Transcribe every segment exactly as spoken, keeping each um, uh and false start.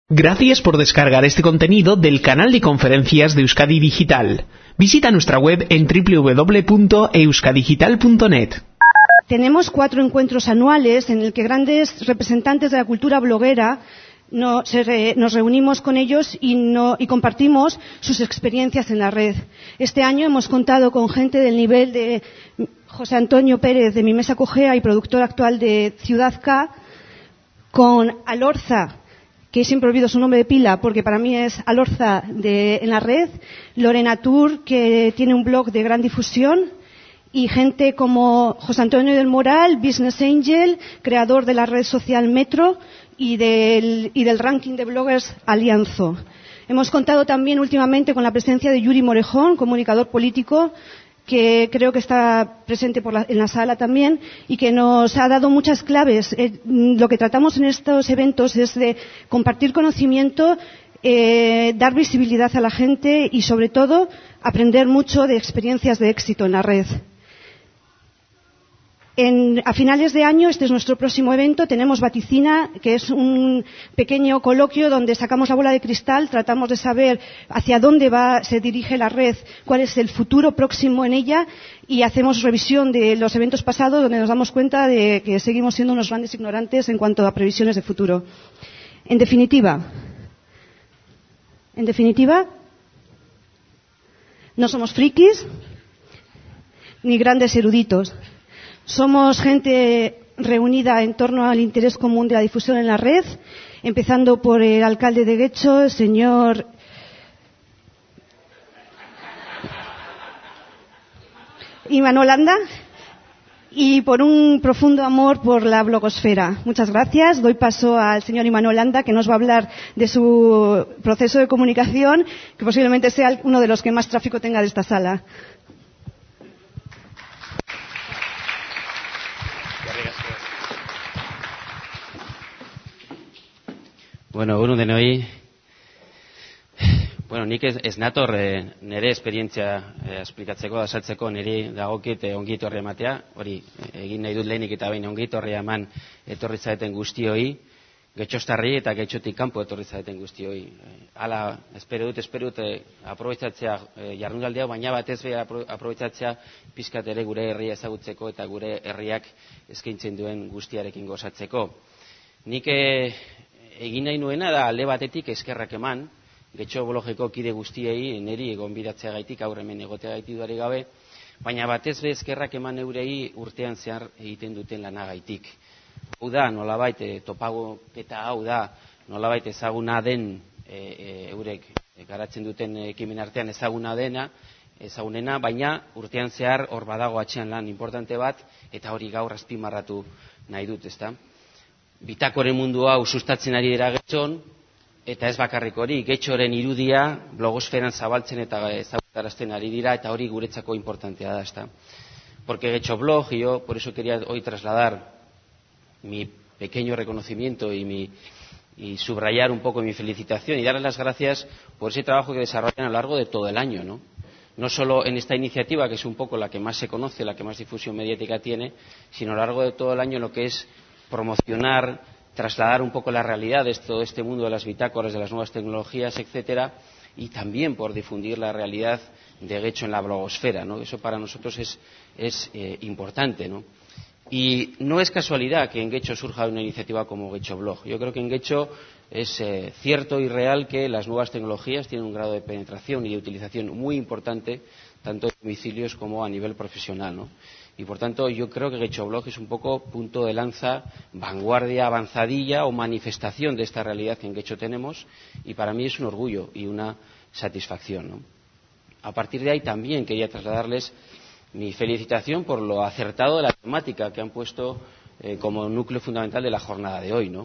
Gracias por descargar este contenido del canal de conferencias de Euskadi Digital. Visita nuestra web en doble u doble u doble u punto euskadigital punto net. Tenemos cuatro encuentros anuales en los que grandes representantes de la cultura bloguera no, se re, nos reunimos con ellos y, no, y compartimos sus experiencias en la red. Este año hemos contado con gente del nivel de José Antonio Pérez de Mi Mesa Cojea y productor actual de Ciudad K, con Alorza, que siempre olvido su nombre de pila porque para mí es Alorza de, en la red, Lorena Tour, que tiene un blog de gran difusión, y gente como José Antonio del Moral, Business Angel, creador de la red social Metro y del, y del ranking de bloggers Alianzo. Hemos contado también últimamente con la presencia de Yuri Morejón, comunicador político, que creo que está presente por la, en la sala también y que nos ha dado muchas claves. Eh, lo que tratamos en estos eventos es de compartir conocimiento, eh, dar visibilidad a la gente y, sobre todo, aprender mucho de experiencias de éxito en la red. En, a finales de año, este es nuestro próximo evento, tenemos Vaticina, que es un pequeño coloquio donde sacamos la bola de cristal, tratamos de saber hacia dónde va, se dirige la red, cuál es el futuro próximo en ella, y hacemos revisión de los eventos pasados donde nos damos cuenta de que seguimos siendo unos grandes ignorantes en cuanto a previsiones de futuro. En definitiva, en definitiva, no somos frikis ni grandes eruditos. Somos gente reunida en torno al interés común de la difusión en la red, empezando por el alcalde de Getxo, el señor Imanol Landa, y por un profundo amor por la blogosfera. Muchas gracias. Doy paso al señor Imanol Landa, que nos va a hablar de su proceso de comunicación, que posiblemente sea uno de los que más tráfico tenga de esta sala. Bueno, egun denoi. Bueno, nik ez, ez nator e, nire esperientzia e, esplikatzeko, azaltzeko, niri dagokit e, ongi etorria ematea, hori e, egin nahi dut lehenik eta behin ongi etorria eman etorri zaeten guztioi, Getxostarri eta Getxotik kanpo etorri zaeten guztioi. E, hala, espero dut, espero dut, e, aprobetxatzea e, jardunaldi hau, baina batez be aprobetxatzea pizkat ere gure herria ezagutzeko eta gure herriak eskaintzen duen guztiarekin gozatzeko. Nik e, egin nahi nuena da alde batetik eskerrak eman, Getxo blogeko kide guztiei, niri gonbidatzea gaitik, aurre hemen egotea gaitik duari gabe, baina batez be eskerrak eman eurei urtean zehar egiten duten lanagaitik. Hau da, nolabait, e, topagoketa hau da, nolabait ezaguna den, e, e, eurek garatzen duten ekimen artean ezaguna dena, ezagunena, baina urtean zehar hor badago atxean lan importante bat, eta hori gaur azpimarratu nahi dut, ezta? Bitakoren mundu hau sustatzen ari dira Getxon, eta ez bakarrik hori, Getxoren irudia blogosferan zabaltzen eta ezagutarazten ari dira, eta hori guretzako importantea da, ezta? Porque Getxo Blog, y yo por eso quería hoy trasladar mi pequeño reconocimiento y, mi, y subrayar un poco mi felicitación y darles las gracias por ese trabajo que desarrollan a lo largo de todo el año, ¿no? No solo en esta iniciativa, que es un poco la que más se conoce, la que más difusión mediática tiene, sino a lo largo de todo el año lo que es promocionar, trasladar un poco la realidad de todo este mundo de las bitácoras, de las nuevas tecnologías, etcétera, y también por difundir la realidad de Getxo en la blogosfera, ¿no? Eso para nosotros es, es eh, importante, ¿no? Y no es casualidad que en Getxo surja una iniciativa como Getxo Blog. Yo creo que en Getxo es eh, cierto y real que las nuevas tecnologías tienen un grado de penetración y de utilización muy importante, tanto en domicilios como a nivel profesional, ¿no? Y por tanto yo creo que Getxo Blog es un poco punto de lanza, vanguardia, avanzadilla o manifestación de esta realidad que en Getxo tenemos, y para mí es un orgullo y una satisfacción, ¿no? A partir de ahí también quería trasladarles mi felicitación por lo acertado de la temática que han puesto eh, como núcleo fundamental de la jornada de hoy, ¿no?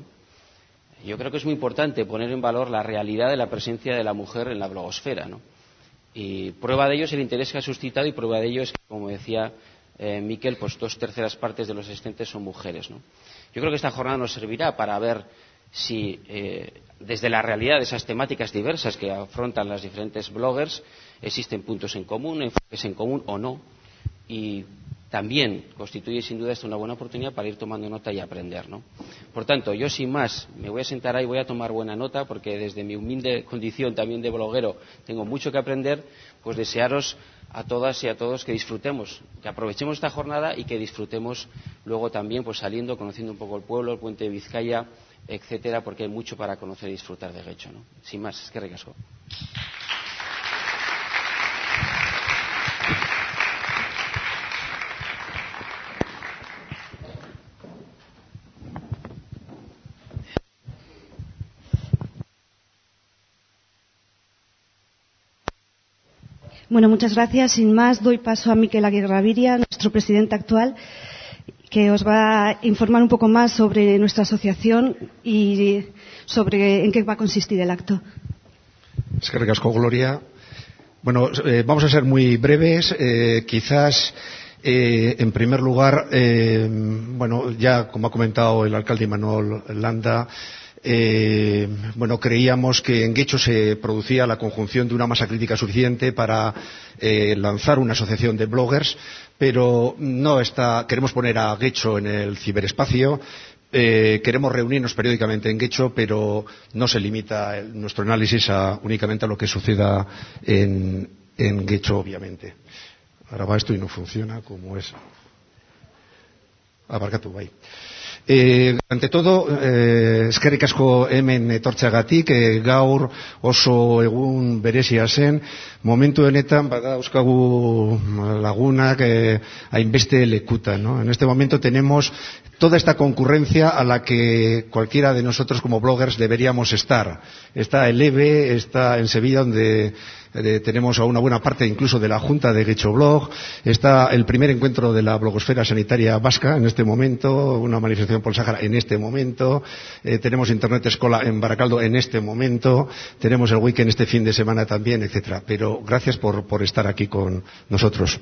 Yo creo que es muy importante poner en valor la realidad de la presencia de la mujer en la blogosfera, ¿no? Y prueba de ello es el interés que ha suscitado, y prueba de ello es que, como decía Eh, Miquel, pues dos terceras partes de los asistentes son mujeres, ¿no? Yo creo que esta jornada nos servirá para ver si eh, desde la realidad de esas temáticas diversas que afrontan las diferentes bloggers existen puntos en común, enfoques en común o no, y también constituye sin duda esta una buena oportunidad para ir tomando nota y aprender, ¿no? Por tanto, yo sin más me voy a sentar ahí y voy a tomar buena nota, porque desde mi humilde condición también de bloguero tengo mucho que aprender. Pues desearos a todas y a todos que disfrutemos, que aprovechemos esta jornada y que disfrutemos luego también, pues saliendo, conociendo un poco el pueblo, el puente de Vizcaya, etcétera, porque hay mucho para conocer y disfrutar de Getxo, ¿no? Sin más, eskerrik asko. Bueno, muchas gracias. Sin más, doy paso a Miquel Aguirre-Gaviria, nuestro presidente actual, que os va a informar un poco más sobre nuestra asociación y sobre en qué va a consistir el acto. Eskerrik asko, Gloria. Bueno, eh, vamos a ser muy breves. Eh, quizás, eh, en primer lugar, eh, bueno, ya como ha comentado el alcalde Imanol Landa, Eh, bueno, creíamos que en Getxo se producía la conjunción de una masa crítica suficiente para eh, lanzar una asociación de bloggers, pero no está, queremos poner a Getxo en el ciberespacio. Eh, queremos reunirnos periódicamente en Getxo, pero no se limita el, nuestro análisis a, únicamente a lo que suceda en, en Getxo, obviamente. Ahora va esto y no funciona como es. Abarcatu, bai. Eh, ante todo, eh, eskerrik asko hemen etortzeagatik, eh, gaur oso egun berezia zen, momentu honetan bada euskagu lagunak eh, hainbeste lekutan, ¿no? En este momento tenemos toda esta concurrencia a la que cualquiera de nosotros como bloggers deberíamos estar. Está el E B E, está en Sevilla, donde eh, tenemos a una buena parte incluso de la Junta de Getxo Blog, está el primer encuentro de la blogosfera sanitaria vasca en este momento, una manifestación por el Sáhara en este momento, eh, tenemos Internet Escola en Baracaldo en este momento, tenemos el weekend este fin de semana también, etcétera. Pero gracias por, por estar aquí con nosotros.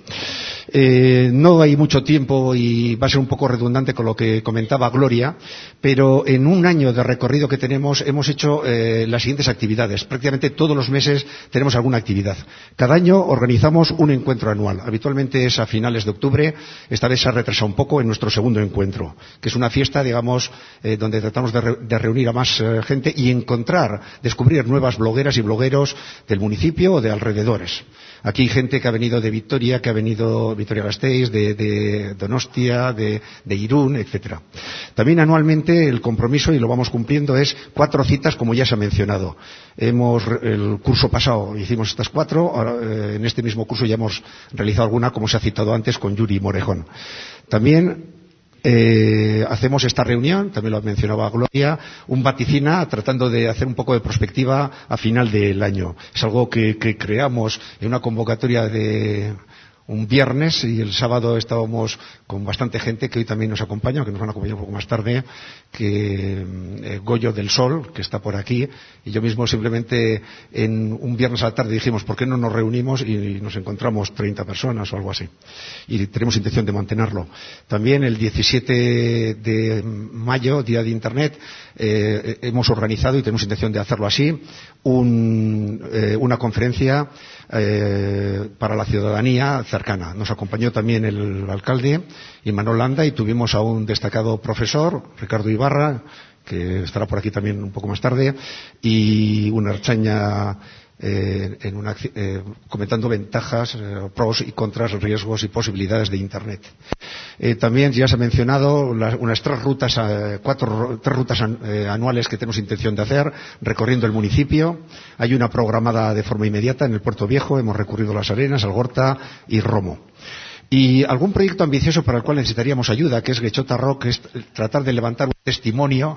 Eh, no hay mucho tiempo y va a ser un poco redundante con lo que comentaba Gloria, pero en un año de recorrido que tenemos hemos hecho eh, las siguientes actividades. Prácticamente todos los meses tenemos alguna actividad. Cada año organizamos un encuentro anual. Habitualmente es a finales de octubre. Esta vez se ha retrasado un poco en nuestro segundo encuentro, que es una fiesta, digamos, eh, donde tratamos de, re de reunir a más eh, gente y encontrar, descubrir nuevas blogueras y blogueros del municipio o de alrededores. Aquí hay gente que ha venido de Vitoria, que ha venido Vitoria-Gasteiz, de, de Donostia, de, de Irún, etcétera. También anualmente el compromiso, y lo vamos cumpliendo, es cuatro citas, como ya se ha mencionado. Hemos, el curso pasado hicimos estas cuatro, ahora, eh, en este mismo curso ya hemos realizado alguna, como se ha citado antes, con Yuri Morejón. También Eh, hacemos esta reunión, también lo mencionaba Gloria, un vaticina tratando de hacer un poco de prospectiva a final del año. Es algo que, que creamos en una convocatoria de un viernes y el sábado estábamos con bastante gente que hoy también nos acompaña, que nos van a acompañar un poco más tarde, que eh, Goyo del Sol, que está por aquí, y yo mismo simplemente en un viernes a la tarde dijimos, ¿por qué no nos reunimos? Y nos encontramos treinta personas o algo así. Y tenemos intención de mantenerlo. También el diecisiete de mayo, Día de Internet, eh, hemos organizado, y tenemos intención de hacerlo así, un, eh, una conferencia eh, para la ciudadanía cercana. Nos acompañó también el alcalde Imanol Landa y tuvimos a un destacado profesor, Ricardo Ibarra, que estará por aquí también un poco más tarde, y una ertzaina eh, en una, eh, comentando ventajas, eh, pros y contras, riesgos y posibilidades de Internet. Eh, también ya se ha mencionado las, unas tres rutas, eh, cuatro tres rutas an, eh, anuales que tenemos intención de hacer recorriendo el municipio. Hay una programada de forma inmediata en el Puerto Viejo, hemos recurrido a Las Arenas, Algorta y Romo. Y algún proyecto ambicioso para el cual necesitaríamos ayuda, que es Getxota Rock, que es tratar de levantar un testimonio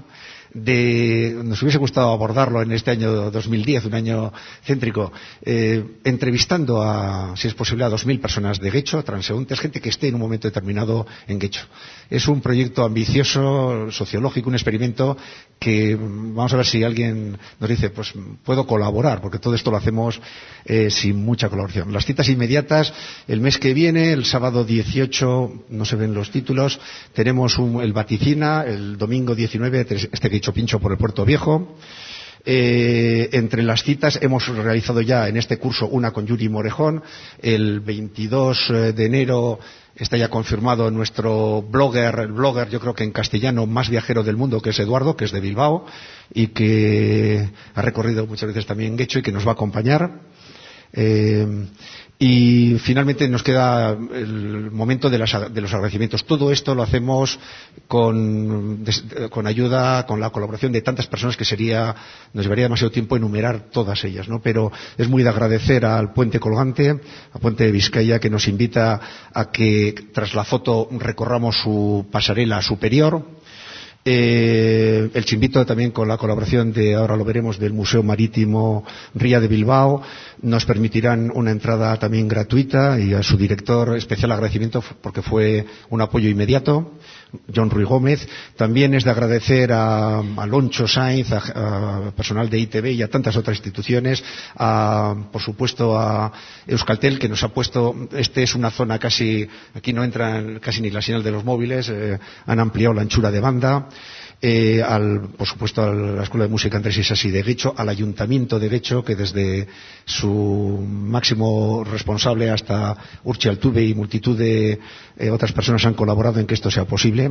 de, nos hubiese gustado abordarlo en este año dos mil diez, un año céntrico, eh, entrevistando a, si es posible, a dos mil personas de Getxo, transeúntes, gente que esté en un momento determinado en Getxo. Es un proyecto ambicioso, sociológico, un experimento que vamos a ver si alguien nos dice, pues puedo colaborar, porque todo esto lo hacemos eh, sin mucha colaboración. Las citas inmediatas, el mes que viene, el sábado dieciocho, no se ven los títulos, tenemos un, el Vaticina, el domingo diecinueve, este que he dicho pincho por el Puerto Viejo. Eh, entre las citas hemos realizado ya en este curso una con Yuri Morejón. El veintidós de enero está ya confirmado nuestro blogger, el blogger yo creo que en castellano más viajero del mundo, que es Eduardo, que es de Bilbao y que ha recorrido muchas veces también Getxo y que nos va a acompañar. Eh, y finalmente nos queda el momento de, las, de los agradecimientos. Todo esto lo hacemos con, con ayuda, con la colaboración de tantas personas que sería, nos llevaría demasiado tiempo enumerar todas ellas, ¿no? Pero es muy de agradecer al Puente Colgante, al Puente de Vizcaya, que nos invita a que tras la foto recorramos su pasarela superior. Eh, el Chimbito también con la colaboración de, ahora lo veremos, del Museo Marítimo Ría de Bilbao, nos permitirán una entrada también gratuita, y a su director especial agradecimiento porque fue un apoyo inmediato, John Ruy Gómez. También es de agradecer a, a Loncho Sainz, a, a personal de I T V y a tantas otras instituciones, a, por supuesto a Euskaltel, que nos ha puesto, este es una zona casi, aquí no entra casi ni la señal de los móviles, eh, han ampliado la anchura de banda. Eh, al, por supuesto a la Escuela de Música Andrés Isasi de Getxo, al Ayuntamiento de Getxo, que desde su máximo responsable hasta Urchi Altuve y multitud de eh, otras personas han colaborado en que esto sea posible.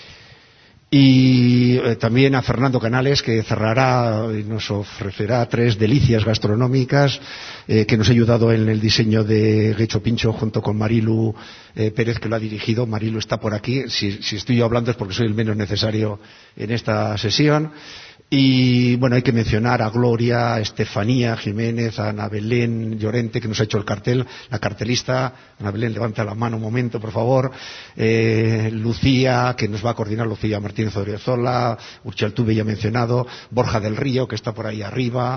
Y eh, también a Fernando Canales, que cerrará y nos ofrecerá tres delicias gastronómicas, eh, que nos ha ayudado en el diseño de Getxo Pincho junto con Marilu eh, Pérez, que lo ha dirigido. Marilu está por aquí. Si, si estoy yo hablando es porque soy el menos necesario en esta sesión. Y bueno, hay que mencionar a Gloria, a Estefanía Jiménez, a Ana Belén Llorente, que nos ha hecho el cartel, la cartelista. Ana Belén, levanta la mano un momento, por favor. Eh, Lucía, que nos va a coordinar, Lucía Martínez Odriozola, Urchi Altuve ya mencionado, Borja del Río, que está por ahí arriba,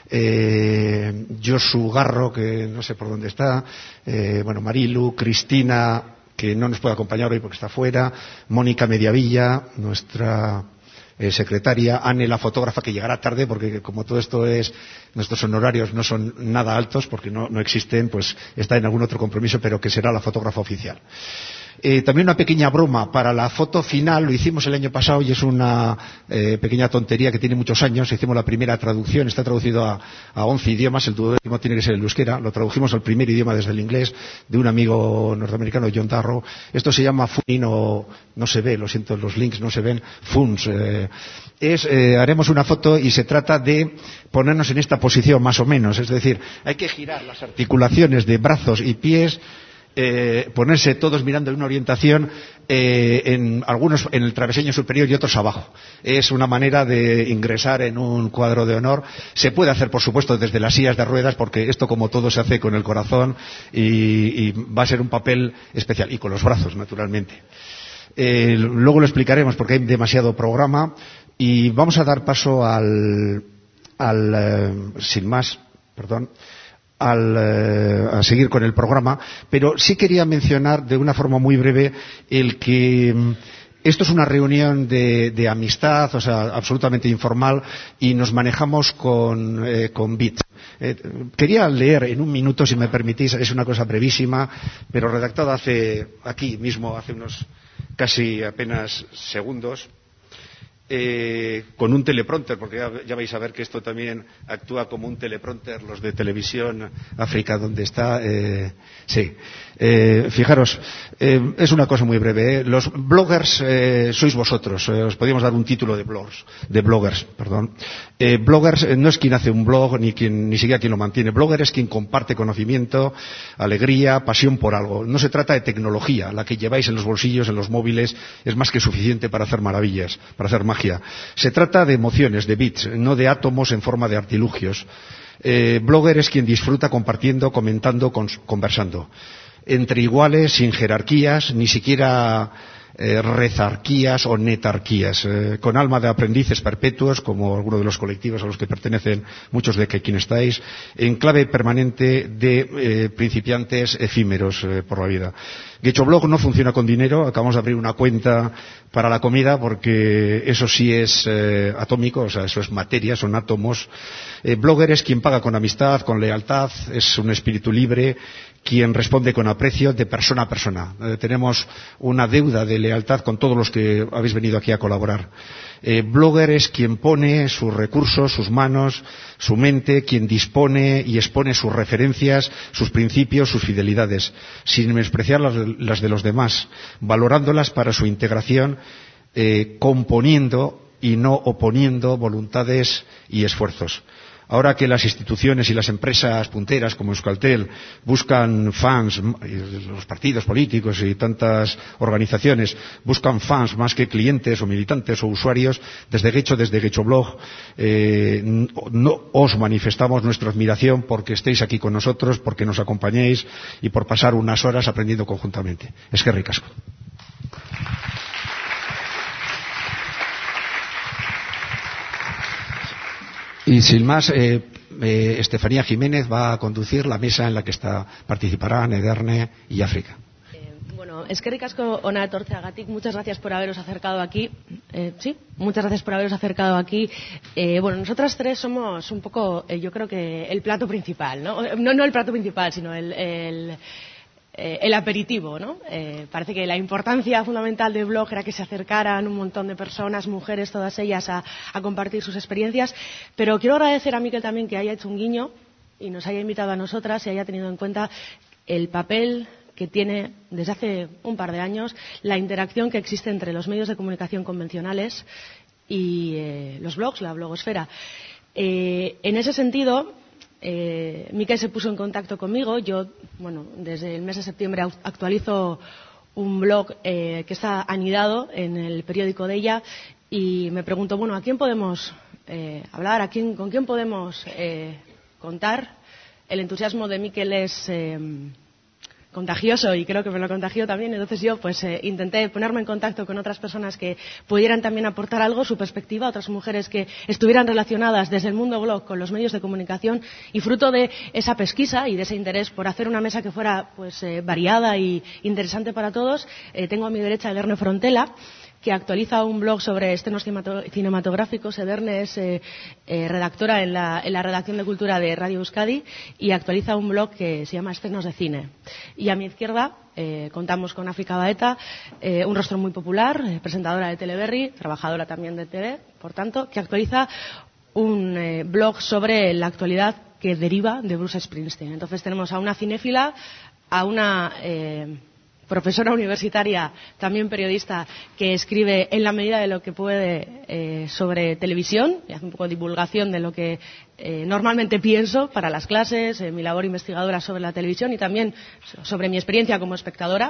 eh, Josu Garro, que no sé por dónde está, eh, bueno, Marilu, Cristina, que no nos puede acompañar hoy porque está fuera, Mónica Mediavilla, nuestra Eh, secretaria, Anne, la fotógrafa, que llegará tarde porque como todo esto es, nuestros honorarios no son nada altos porque no, no existen, pues está en algún otro compromiso, pero que será la fotógrafa oficial. Eh, también una pequeña broma para la foto final, lo hicimos el año pasado y es una eh, pequeña tontería que tiene muchos años. Hicimos la primera traducción, está traducido a, a once idiomas, el duodécimo tiene que ser el euskera, lo tradujimos al primer idioma desde el inglés de un amigo norteamericano, John Darrow. Esto se llama Funin, o no se ve, lo siento, los links no se ven, Funs. Eh, es, eh, haremos una foto y se trata de ponernos en esta posición más o menos, es decir, hay que girar las articulaciones de brazos y pies, Eh, ponerse todos mirando en una orientación, eh, en algunos en el travesaño superior y otros abajo. Es una manera de ingresar en un cuadro de honor. Se puede hacer, por supuesto, desde las sillas de ruedas, porque esto, como todo, se hace con el corazón y, y va a ser un papel especial, y con los brazos, naturalmente. Eh, luego lo explicaremos porque hay demasiado programa y vamos a dar paso al, al eh, sin más, perdón. Al, eh, a seguir con el programa, pero sí quería mencionar de una forma muy breve el que esto es una reunión de, de amistad, o sea, absolutamente informal, y nos manejamos con, eh, con bits. Eh, quería leer en un minuto, si me permitís, es una cosa brevísima, pero redactada hace, aquí mismo, hace unos casi apenas segundos. Eh, con un teleprompter, porque ya, ya vais a ver que esto también actúa como un teleprompter, los de Televisión África, donde está. Eh, sí, eh, fijaros, eh, es una cosa muy breve. ¿eh? Los bloggers eh, sois vosotros. Eh, os podríamos dar un título de blogs, de bloggers, perdón. Eh, bloggers eh, no es quien hace un blog, ni quien, ni siquiera quien lo mantiene. Blogger es quien comparte conocimiento, alegría, pasión por algo. No se trata de tecnología, la que lleváis en los bolsillos, en los móviles, es más que suficiente para hacer maravillas, para hacer magia. Se trata de emociones, de bits, no de átomos en forma de artilugios. Eh, blogger es quien disfruta compartiendo, comentando, conversando. Entre iguales, sin jerarquías, ni siquiera eh, rezarquías o netarquías, eh, con alma de aprendices perpetuos, como algunos de los colectivos a los que pertenecen muchos de que quien estáis, en clave permanente de eh, principiantes efímeros eh, por la vida. GetxoBlog no funciona con dinero, acabamos de abrir una cuenta para la comida porque eso sí es eh, atómico, o sea, eso es materia, son átomos. Eh, blogger es quien paga con amistad, con lealtad, es un espíritu libre, quien responde con aprecio de persona a persona. Eh, tenemos una deuda de lealtad con todos los que habéis venido aquí a colaborar. Eh, Blogger es quien pone sus recursos, sus manos, su mente, quien dispone y expone sus referencias, sus principios, sus fidelidades, sin menospreciar las, las de los demás, valorándolas para su integración, eh, componiendo y no oponiendo voluntades y esfuerzos. Ahora que las instituciones y las empresas punteras como Euskaltel buscan fans, los partidos políticos y tantas organizaciones buscan fans más que clientes o militantes o usuarios, desde Getxo, desde Getxoblog, eh, no, os manifestamos nuestra admiración porque estéis aquí con nosotros, porque nos acompañéis y por pasar unas horas aprendiendo conjuntamente. Eskerrik asko. Y sin más, eh, eh, Estefanía Jiménez va a conducir la mesa en la que está, participarán Ederne y África. Eh, bueno, eskerrik asko hona etortzeagatik, muchas gracias por haberos acercado aquí. Eh, sí, muchas gracias por haberos acercado aquí. Eh, bueno, nosotras tres somos un poco, eh, yo creo que el plato principal, ¿no? No, no el plato principal, sino el... el Eh, el aperitivo, ¿no? Eh, parece que la importancia fundamental del blog era que se acercaran un montón de personas, mujeres, todas ellas, a, a compartir sus experiencias. Pero quiero agradecer a Mikel también que haya hecho un guiño y nos haya invitado a nosotras y haya tenido en cuenta el papel que tiene desde hace un par de años la interacción que existe entre los medios de comunicación convencionales y eh, los blogs, la blogosfera. Eh, en ese sentido, Eh, Mikel se puso en contacto conmigo. Yo, bueno, desde el mes de septiembre actualizo un blog eh, que está anidado en el periódico de ella y me pregunto, bueno, ¿a quién podemos eh, hablar? ¿A quién, ¿Con quién podemos eh, contar? El entusiasmo de Mikel es eh, contagioso y creo que me lo contagió también. Entonces yo pues eh, intenté ponerme en contacto con otras personas que pudieran también aportar algo, su perspectiva, otras mujeres que estuvieran relacionadas desde el mundo blog con los medios de comunicación, y fruto de esa pesquisa y de ese interés por hacer una mesa que fuera pues eh, variada y interesante para todos, eh, tengo a mi derecha a Ederne Frontela, que actualiza un blog sobre estrenos cinematográficos. Ederne es eh, eh, redactora en la, en la redacción de cultura de Radio Euskadi y actualiza un blog que se llama Estrenos de Cine. Y a mi izquierda eh, contamos con África Baeta, eh, un rostro muy popular, eh, presentadora de Teleberri, trabajadora también de T V, por tanto, que actualiza un eh, blog sobre la actualidad que deriva de Bruce Springsteen. Entonces tenemos a una cinéfila, a una... Eh, profesora universitaria, también periodista, que escribe en la medida de lo que puede eh, sobre televisión y hace un poco de divulgación de lo que eh, normalmente pienso para las clases, eh, mi labor investigadora sobre la televisión y también sobre mi experiencia como espectadora.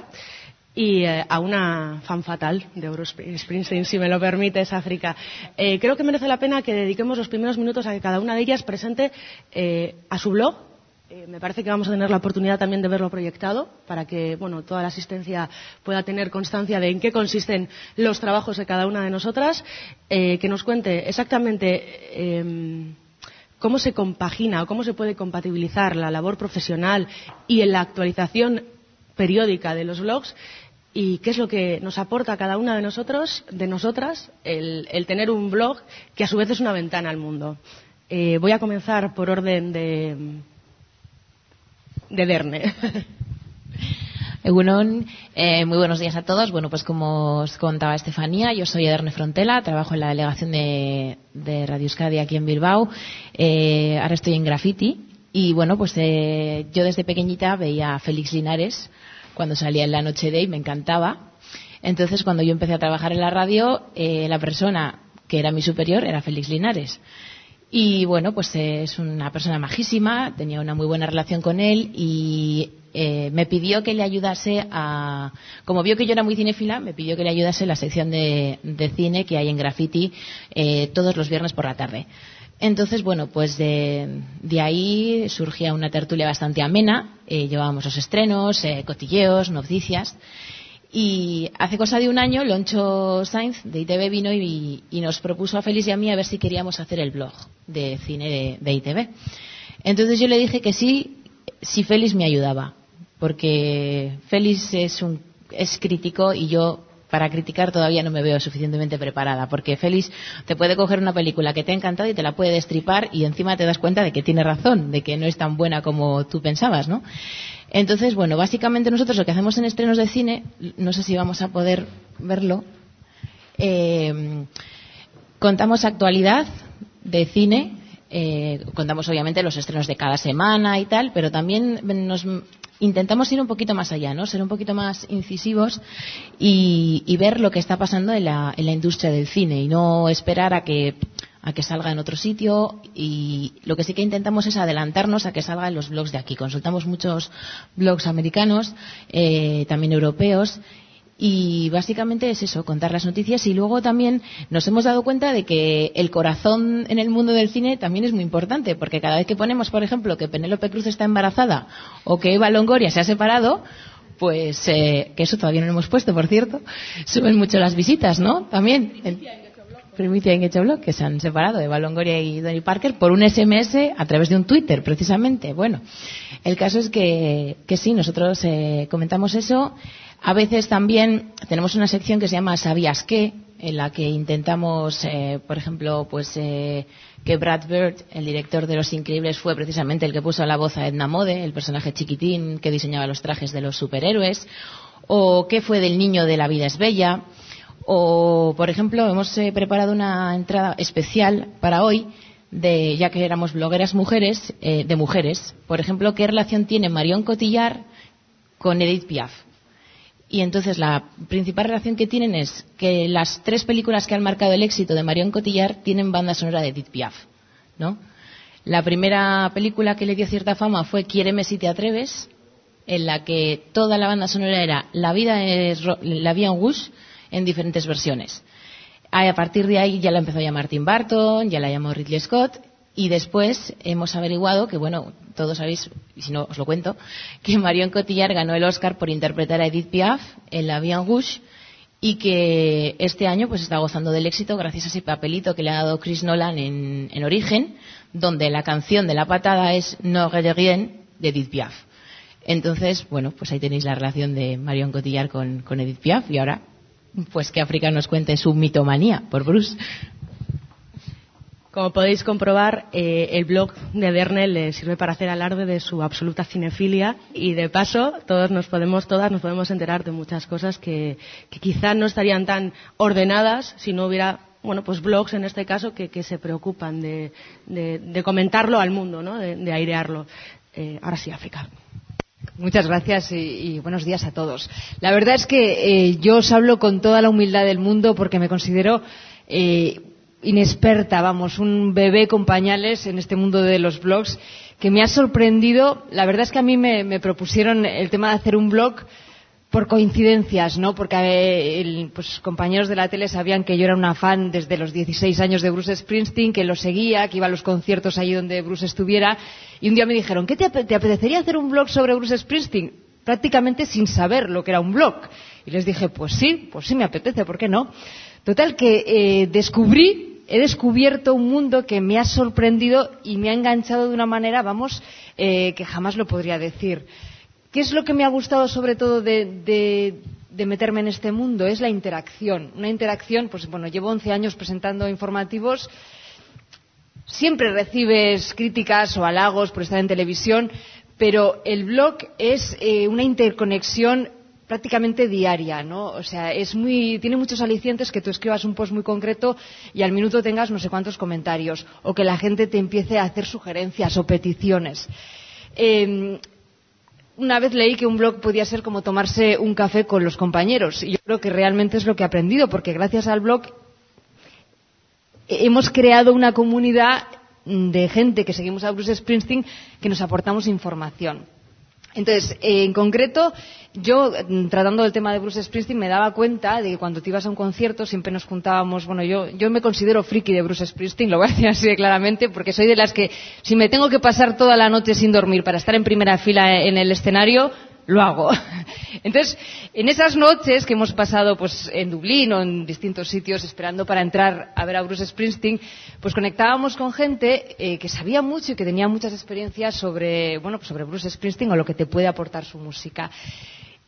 Y eh, a una fan fatal de Bruce Springsteen, si me lo permites, África. Eh, creo que merece la pena que dediquemos los primeros minutos a que cada una de ellas presente eh, a su blog. Eh, me parece que vamos a tener la oportunidad también de verlo proyectado para que bueno, toda la asistencia pueda tener constancia de en qué consisten los trabajos de cada una de nosotras, eh, que nos cuente exactamente eh, cómo se compagina o cómo se puede compatibilizar la labor profesional y en la actualización periódica de los blogs y qué es lo que nos aporta a cada una de nosotros, de nosotras, el, el tener un blog que a su vez es una ventana al mundo. Eh, voy a comenzar por orden de... de Ederne. Egunon, eh, muy buenos días a todos. Bueno, pues como os contaba Estefanía, yo soy Ederne Frontela, trabajo en la delegación de, de Radio Euskadi aquí en Bilbao. Eh, ahora estoy en Graffiti y bueno, pues eh, yo desde pequeñita veía a Félix Linares cuando salía en la Noche de y me encantaba. Entonces, cuando yo empecé a trabajar en la radio, eh, la persona que era mi superior era Félix Linares. Y bueno, pues eh, es una persona majísima, tenía una muy buena relación con él y eh, me pidió que le ayudase a... Como vio que yo era muy cinéfila, me pidió que le ayudase en la sección de, de cine que hay en Graffiti eh, todos los viernes por la tarde. Entonces, bueno, pues de, de ahí surgía una tertulia bastante amena, eh, llevábamos los estrenos, eh, cotilleos, noticias. Y hace cosa de un año, Loncho Sainz de I T V vino y, y nos propuso a Félix y a mí a ver si queríamos hacer el blog de cine de, de I T V. Entonces yo le dije que sí, si Félix me ayudaba, porque Félix es, un, es crítico y yo para criticar todavía no me veo suficientemente preparada, porque Félix te puede coger una película que te ha encantado y te la puede destripar y encima te das cuenta de que tiene razón, de que no es tan buena como tú pensabas, ¿no? Entonces, bueno, básicamente nosotros lo que hacemos en estrenos de cine, no sé si vamos a poder verlo, eh, contamos actualidad de cine, eh, contamos obviamente los estrenos de cada semana y tal, pero también nos intentamos ir un poquito más allá, ¿no? Ser un poquito más incisivos y, y ver lo que está pasando en la, en la industria del cine y no esperar a que a que salga en otro sitio, y lo que sí que intentamos es adelantarnos a que salga en los blogs de aquí. Consultamos muchos blogs americanos, eh, también europeos, y básicamente es eso, contar las noticias. Y luego también nos hemos dado cuenta de que el corazón en el mundo del cine también es muy importante, porque cada vez que ponemos, por ejemplo, que Penélope Cruz está embarazada o que Eva Longoria se ha separado, pues eh, que eso todavía no lo hemos puesto, por cierto, suben mucho las visitas, ¿no? También en, Primicia en Gechoblog, que se han separado, Eva Longoria y Donny Parker, por un ese eme ese a través de un Twitter, precisamente. Bueno, el caso es que, que sí, nosotros eh, comentamos eso. A veces también tenemos una sección que se llama ¿Sabías qué?, en la que intentamos, eh, por ejemplo, pues eh, que Brad Bird, el director de Los Increíbles, fue precisamente el que puso la voz a Edna Mode, el personaje chiquitín que diseñaba los trajes de los superhéroes, o qué fue del niño de La vida es bella. O, por ejemplo, hemos eh, preparado una entrada especial para hoy, de, ya que éramos blogueras mujeres, eh, de mujeres. Por ejemplo, ¿qué relación tiene Marion Cotillard con Edith Piaf? Y entonces la principal relación que tienen es que las tres películas que han marcado el éxito de Marion Cotillard tienen banda sonora de Edith Piaf, ¿no? La primera película que le dio cierta fama fue Quiéreme si te atreves, en la que toda la banda sonora era La vida es La vie en rouge, en diferentes versiones. A partir de ahí ya la empezó a llamar Tim Burton, ya la llamó Ridley Scott, y después hemos averiguado que, bueno, todos sabéis, y si no os lo cuento, que Marion Cotillard ganó el Oscar por interpretar a Edith Piaf en La vie en rouge, y que este año pues está gozando del éxito gracias a ese papelito que le ha dado Chris Nolan en, en Origen, donde la canción de la patada es No regrette rien de Edith Piaf. Entonces, bueno, pues ahí tenéis la relación de Marion Cotillard con, con Edith Piaf, y ahora pues que África nos cuente su mitomanía por Bruce. Como podéis comprobar, eh, el blog de Edernet le sirve para hacer alarde de su absoluta cinefilia, y de paso todos nos podemos, todas nos podemos enterar de muchas cosas que, que quizá no estarían tan ordenadas si no hubiera, bueno, pues blogs en este caso que, que se preocupan de, de, de comentarlo al mundo, ¿no? de, de airearlo. Eh, ahora sí, África. Muchas gracias y, y buenos días a todos. La verdad es que eh, yo os hablo con toda la humildad del mundo porque me considero eh, inexperta, vamos, un bebé con pañales en este mundo de los blogs que me ha sorprendido. La verdad es que a mí me, me propusieron el tema de hacer un blog por coincidencias, ¿no? Porque eh, el, pues, compañeros de la tele sabían que yo era una fan desde los dieciséis años de Bruce Springsteen, que lo seguía, que iba a los conciertos allí donde Bruce estuviera, y un día me dijeron, ¿qué te, te apetecería hacer un blog sobre Bruce Springsteen? Prácticamente sin saber lo que era un blog. Y les dije, pues sí, pues sí me apetece, ¿por qué no? Total, que eh, descubrí, he descubierto un mundo que me ha sorprendido y me ha enganchado de una manera, vamos, eh, que jamás lo podría decir. ¿Qué es lo que me ha gustado sobre todo de, de, de meterme en este mundo? Es la interacción. Una interacción, pues bueno, llevo once años presentando informativos. Siempre recibes críticas o halagos por estar en televisión, pero el blog es eh, una interconexión prácticamente diaria, ¿no? O sea, es muy, tiene muchos alicientes que tú escribas un post muy concreto y al minuto tengas no sé cuántos comentarios, o que la gente te empiece a hacer sugerencias o peticiones. Eh, Una vez leí que un blog podía ser como tomarse un café con los compañeros, y yo creo que realmente es lo que he aprendido, porque gracias al blog hemos creado una comunidad de gente que seguimos a Bruce Springsteen que nos aportamos información. Entonces, eh, en concreto, yo, tratando del tema de Bruce Springsteen, me daba cuenta de que cuando te ibas a un concierto siempre nos juntábamos. Bueno, yo, yo me considero friki de Bruce Springsteen, lo voy a decir así de claramente, porque soy de las que, si me tengo que pasar toda la noche sin dormir para estar en primera fila en el escenario, lo hago. Entonces, en esas noches que hemos pasado pues en Dublín o en distintos sitios esperando para entrar a ver a Bruce Springsteen, pues conectábamos con gente eh, que sabía mucho y que tenía muchas experiencias sobre, bueno, pues sobre Bruce Springsteen o lo que te puede aportar su música.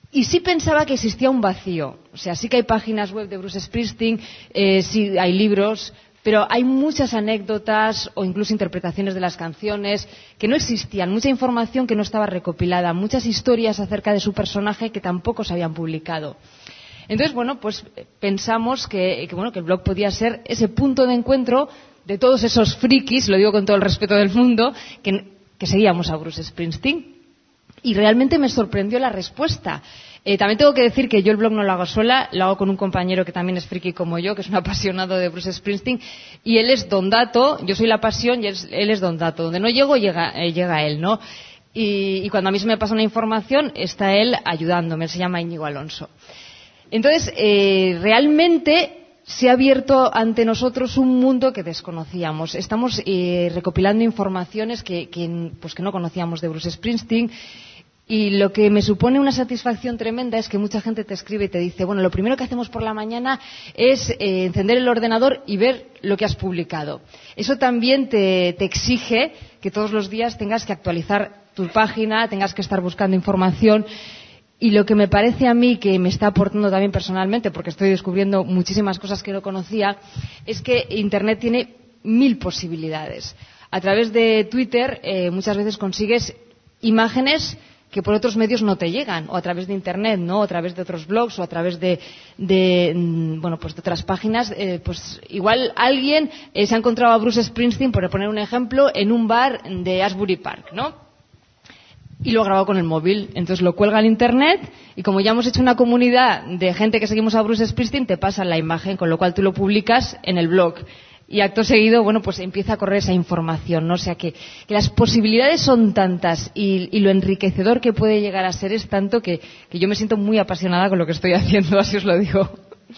Y sí pensaba que existía un vacío. O sea, sí que hay páginas web de Bruce Springsteen, eh, sí hay libros, pero hay muchas anécdotas o incluso interpretaciones de las canciones que no existían, mucha información que no estaba recopilada, muchas historias acerca de su personaje que tampoco se habían publicado. Entonces, bueno, pues pensamos que, que, bueno, que el blog podía ser ese punto de encuentro de todos esos frikis, lo digo con todo el respeto del mundo, que, que seguíamos a Bruce Springsteen. Y realmente me sorprendió la respuesta. Eh, también tengo que decir que yo el blog no lo hago sola, lo hago con un compañero que también es friki como yo, que es un apasionado de Bruce Springsteen, y él es Don Dato, yo soy la pasión y él es, él es Don Dato. Donde no llego, llega, eh, llega él, ¿no? Y, y cuando a mí se me pasa una información, está él ayudándome, él se llama Íñigo Alonso. Entonces, eh, realmente se ha abierto ante nosotros un mundo que desconocíamos. Estamos eh, recopilando informaciones que, que, pues que no conocíamos de Bruce Springsteen. Y lo que me supone una satisfacción tremenda es que mucha gente te escribe y te dice, bueno, lo primero que hacemos por la mañana es eh, encender el ordenador y ver lo que has publicado. Eso también te, te exige que todos los días tengas que actualizar tu página, tengas que estar buscando información. Y lo que me parece a mí que me está aportando también personalmente, porque estoy descubriendo muchísimas cosas que no conocía, es que Internet tiene mil posibilidades. A través de Twitter eh, muchas veces consigues imágenes que por otros medios no te llegan, o a través de Internet, ¿no? O a través de otros blogs, o a través de, de bueno, pues de otras páginas. Eh, pues igual alguien eh, se ha encontrado a Bruce Springsteen, por poner un ejemplo, en un bar de Asbury Park, ¿no? Y lo ha grabado con el móvil. Entonces lo cuelga en Internet y como ya hemos hecho una comunidad de gente que seguimos a Bruce Springsteen, te pasan la imagen, con lo cual tú lo publicas en el blog. Y acto seguido, bueno, pues empieza a correr esa información, ¿no? O sea que, que las posibilidades son tantas y, y lo enriquecedor que puede llegar a ser es tanto que, que yo me siento muy apasionada con lo que estoy haciendo, así os lo digo.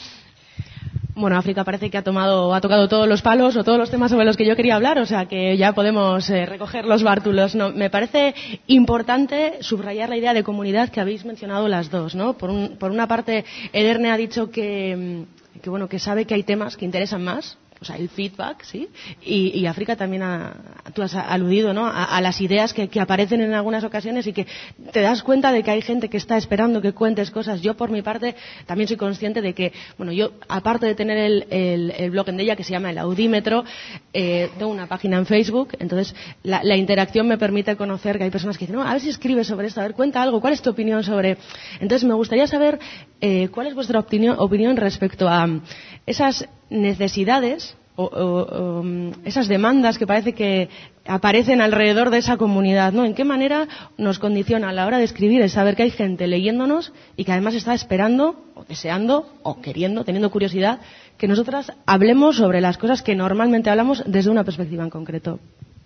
Bueno, África parece que ha tomado, ha tocado todos los palos o todos los temas sobre los que yo quería hablar, o sea que ya podemos eh, recoger los bártulos, ¿no? Me parece importante subrayar la idea de comunidad que habéis mencionado las dos, ¿no? Por, un, por una parte, Ederne ha dicho que, que, bueno, que sabe que hay temas que interesan más, o sea, el feedback, ¿sí? Y, y África también ha, tú has aludido, ¿no? A, a las ideas que, que aparecen en algunas ocasiones y que te das cuenta de que hay gente que está esperando que cuentes cosas. Yo, por mi parte, también soy consciente de que, bueno, yo, aparte de tener el, el, el blog en ella que se llama El Audímetro, eh, tengo una página en Facebook, entonces la, la interacción me permite conocer que hay personas que dicen, no, a ver si escribes sobre esto, a ver, cuenta algo, ¿cuál es tu opinión sobre...? Entonces, me gustaría saber eh, cuál es vuestra opinión, opinión respecto a esas necesidades o, o, o esas demandas que parece que aparecen alrededor de esa comunidad, ¿no? ¿En qué manera nos condiciona a la hora de escribir el saber que hay gente leyéndonos y que además está esperando o deseando o queriendo, teniendo curiosidad, que nosotras hablemos sobre las cosas que normalmente hablamos desde una perspectiva en concreto?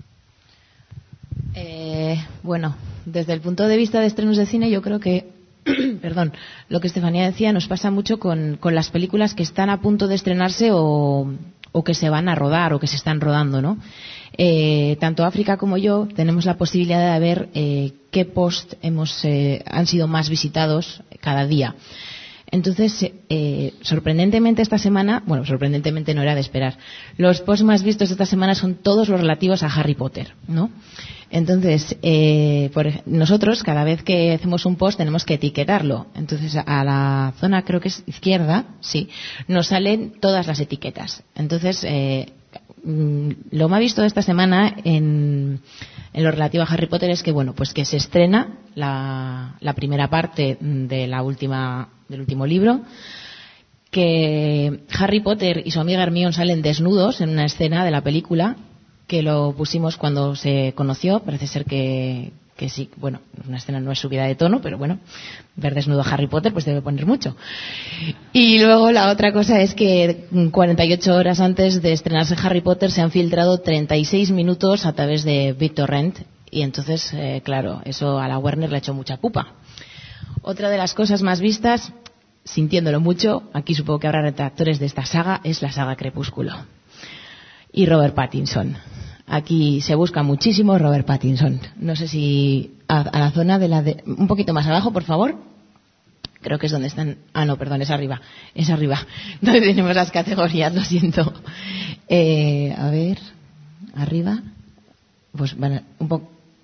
Eh, bueno, desde el punto de vista de estrenos de cine, yo creo que perdón, lo que Estefanía decía nos pasa mucho con, con las películas que están a punto de estrenarse o, o que se van a rodar o que se están rodando, ¿no? Eh, tanto África como yo tenemos la posibilidad de ver eh, qué posts hemos, eh, han sido más visitados cada día. Entonces, eh, sorprendentemente esta semana, bueno, sorprendentemente no era de esperar, los posts más vistos esta semana son todos los relativos a Harry Potter, ¿no? Entonces, eh, por, nosotros cada vez que hacemos un post tenemos que etiquetarlo. Entonces, a la zona, creo que es izquierda, sí, nos salen todas las etiquetas. Entonces, eh, lo más visto de esta semana en, en lo relativo a Harry Potter es que, bueno, pues que se estrena la, la primera parte de la última, del último libro, que Harry Potter y su amiga Hermione salen desnudos en una escena de la película, que lo pusimos cuando se conoció, parece ser que, que sí, bueno, una escena no es subida de tono, pero bueno, ver desnudo a Harry Potter pues debe poner mucho. Y luego la otra cosa es que cuarenta y ocho horas antes de estrenarse Harry Potter se han filtrado treinta y seis minutos a través de BitTorrent y entonces, eh, claro, eso a la Warner le ha hecho mucha pupa. Otra de las cosas más vistas, sintiéndolo mucho, aquí supongo que habrá retractores de esta saga, es la saga Crepúsculo. Y Robert Pattinson. Aquí se busca muchísimo Robert Pattinson. No sé si a, a la zona de la de, un poquito más abajo, por favor. Creo que es donde están. Ah, no, perdón, es arriba. Es arriba. Donde tenemos las categorías, lo siento. Eh, a ver, arriba. Pues bueno, un poco. Ah,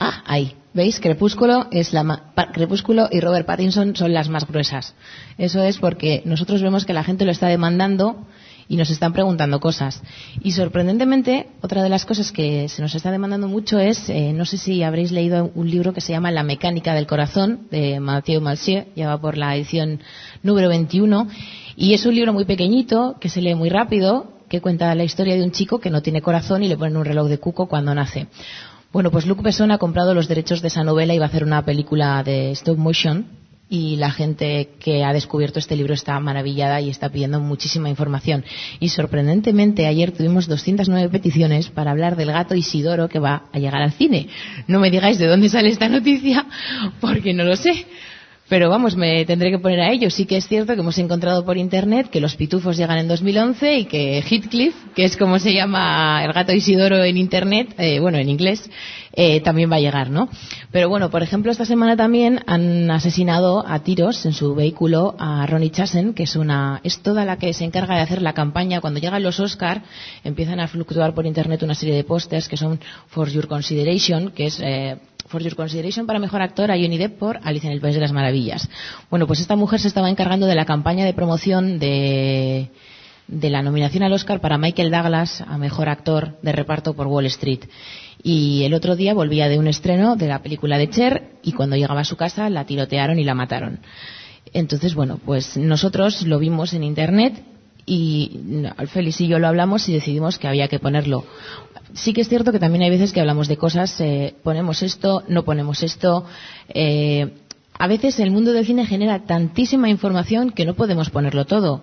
Ah, ahí. ¿Veis? Crepúsculo, es la ma- Crepúsculo y Robert Pattinson son las más gruesas. Eso es porque nosotros vemos que la gente lo está demandando y nos están preguntando cosas. Y sorprendentemente, otra de las cosas que se nos está demandando mucho es, eh, no sé si habréis leído un libro que se llama La mecánica del corazón, de Mathieu Malzieu, ya va por la edición número veintiuno, y es un libro muy pequeñito, que se lee muy rápido, que cuenta la historia de un chico que no tiene corazón y le ponen un reloj de cuco cuando nace. Bueno, pues Luc Besson ha comprado los derechos de esa novela y va a hacer una película de stop motion, y la gente que ha descubierto este libro está maravillada y está pidiendo muchísima información. Y sorprendentemente ayer tuvimos doscientas nueve peticiones para hablar del gato Isidoro que va a llegar al cine. No me digáis de dónde sale esta noticia porque no lo sé. Pero vamos, me tendré que poner a ello. Sí que es cierto que hemos encontrado por internet que los pitufos llegan en dos mil once y que Heathcliff, que es como se llama el gato Isidoro en internet, eh, bueno, en inglés, eh, también va a llegar, ¿no? Pero bueno, por ejemplo, esta semana también han asesinado a tiros en su vehículo a Ronnie Chasen, que es una es toda la que se encarga de hacer la campaña. Cuando llegan los Oscar, empiezan a fluctuar por internet una serie de pósters que son For Your Consideration, que es... Eh, For Your Consideration para Mejor Actor a Johnny Depp por Alice en el País de las Maravillas. Bueno, pues esta mujer se estaba encargando de la campaña de promoción de, de la nominación al Oscar para Michael Douglas a Mejor Actor de Reparto por Wall Street. Y el otro día volvía de un estreno de la película de Cher y cuando llegaba a su casa la tirotearon y la mataron. Entonces, bueno, pues nosotros lo vimos en internet y Félix y yo lo hablamos y decidimos que había que ponerlo. Sí que es cierto que también hay veces que hablamos de cosas, eh, ponemos esto, no ponemos esto. Eh, a veces el mundo del cine genera tantísima información que no podemos ponerlo todo.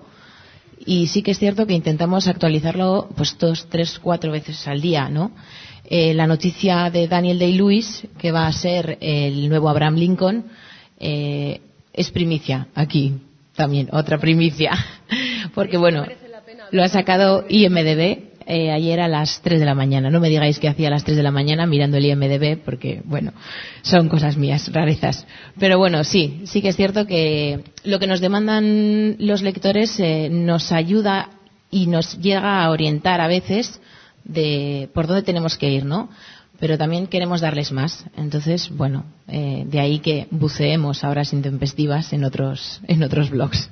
Y sí que es cierto que intentamos actualizarlo pues dos, tres, cuatro veces al día, ¿no? Eh, la noticia de Daniel Day-Lewis, que va a ser el nuevo Abraham Lincoln, eh, es primicia aquí también, otra primicia. Porque bueno, lo ha sacado I M D B. Eh, ayer a las tres de la mañana. No me digáis que hacía a las tres de la mañana mirando el I M D B porque, bueno, son cosas mías, rarezas. Pero bueno, sí, sí que es cierto que lo que nos demandan los lectores eh, nos ayuda y nos llega a orientar a veces de por dónde tenemos que ir, ¿no? Pero también queremos darles más. Entonces, bueno, eh, de ahí que buceemos a horas intempestivas en otros, en otros blogs.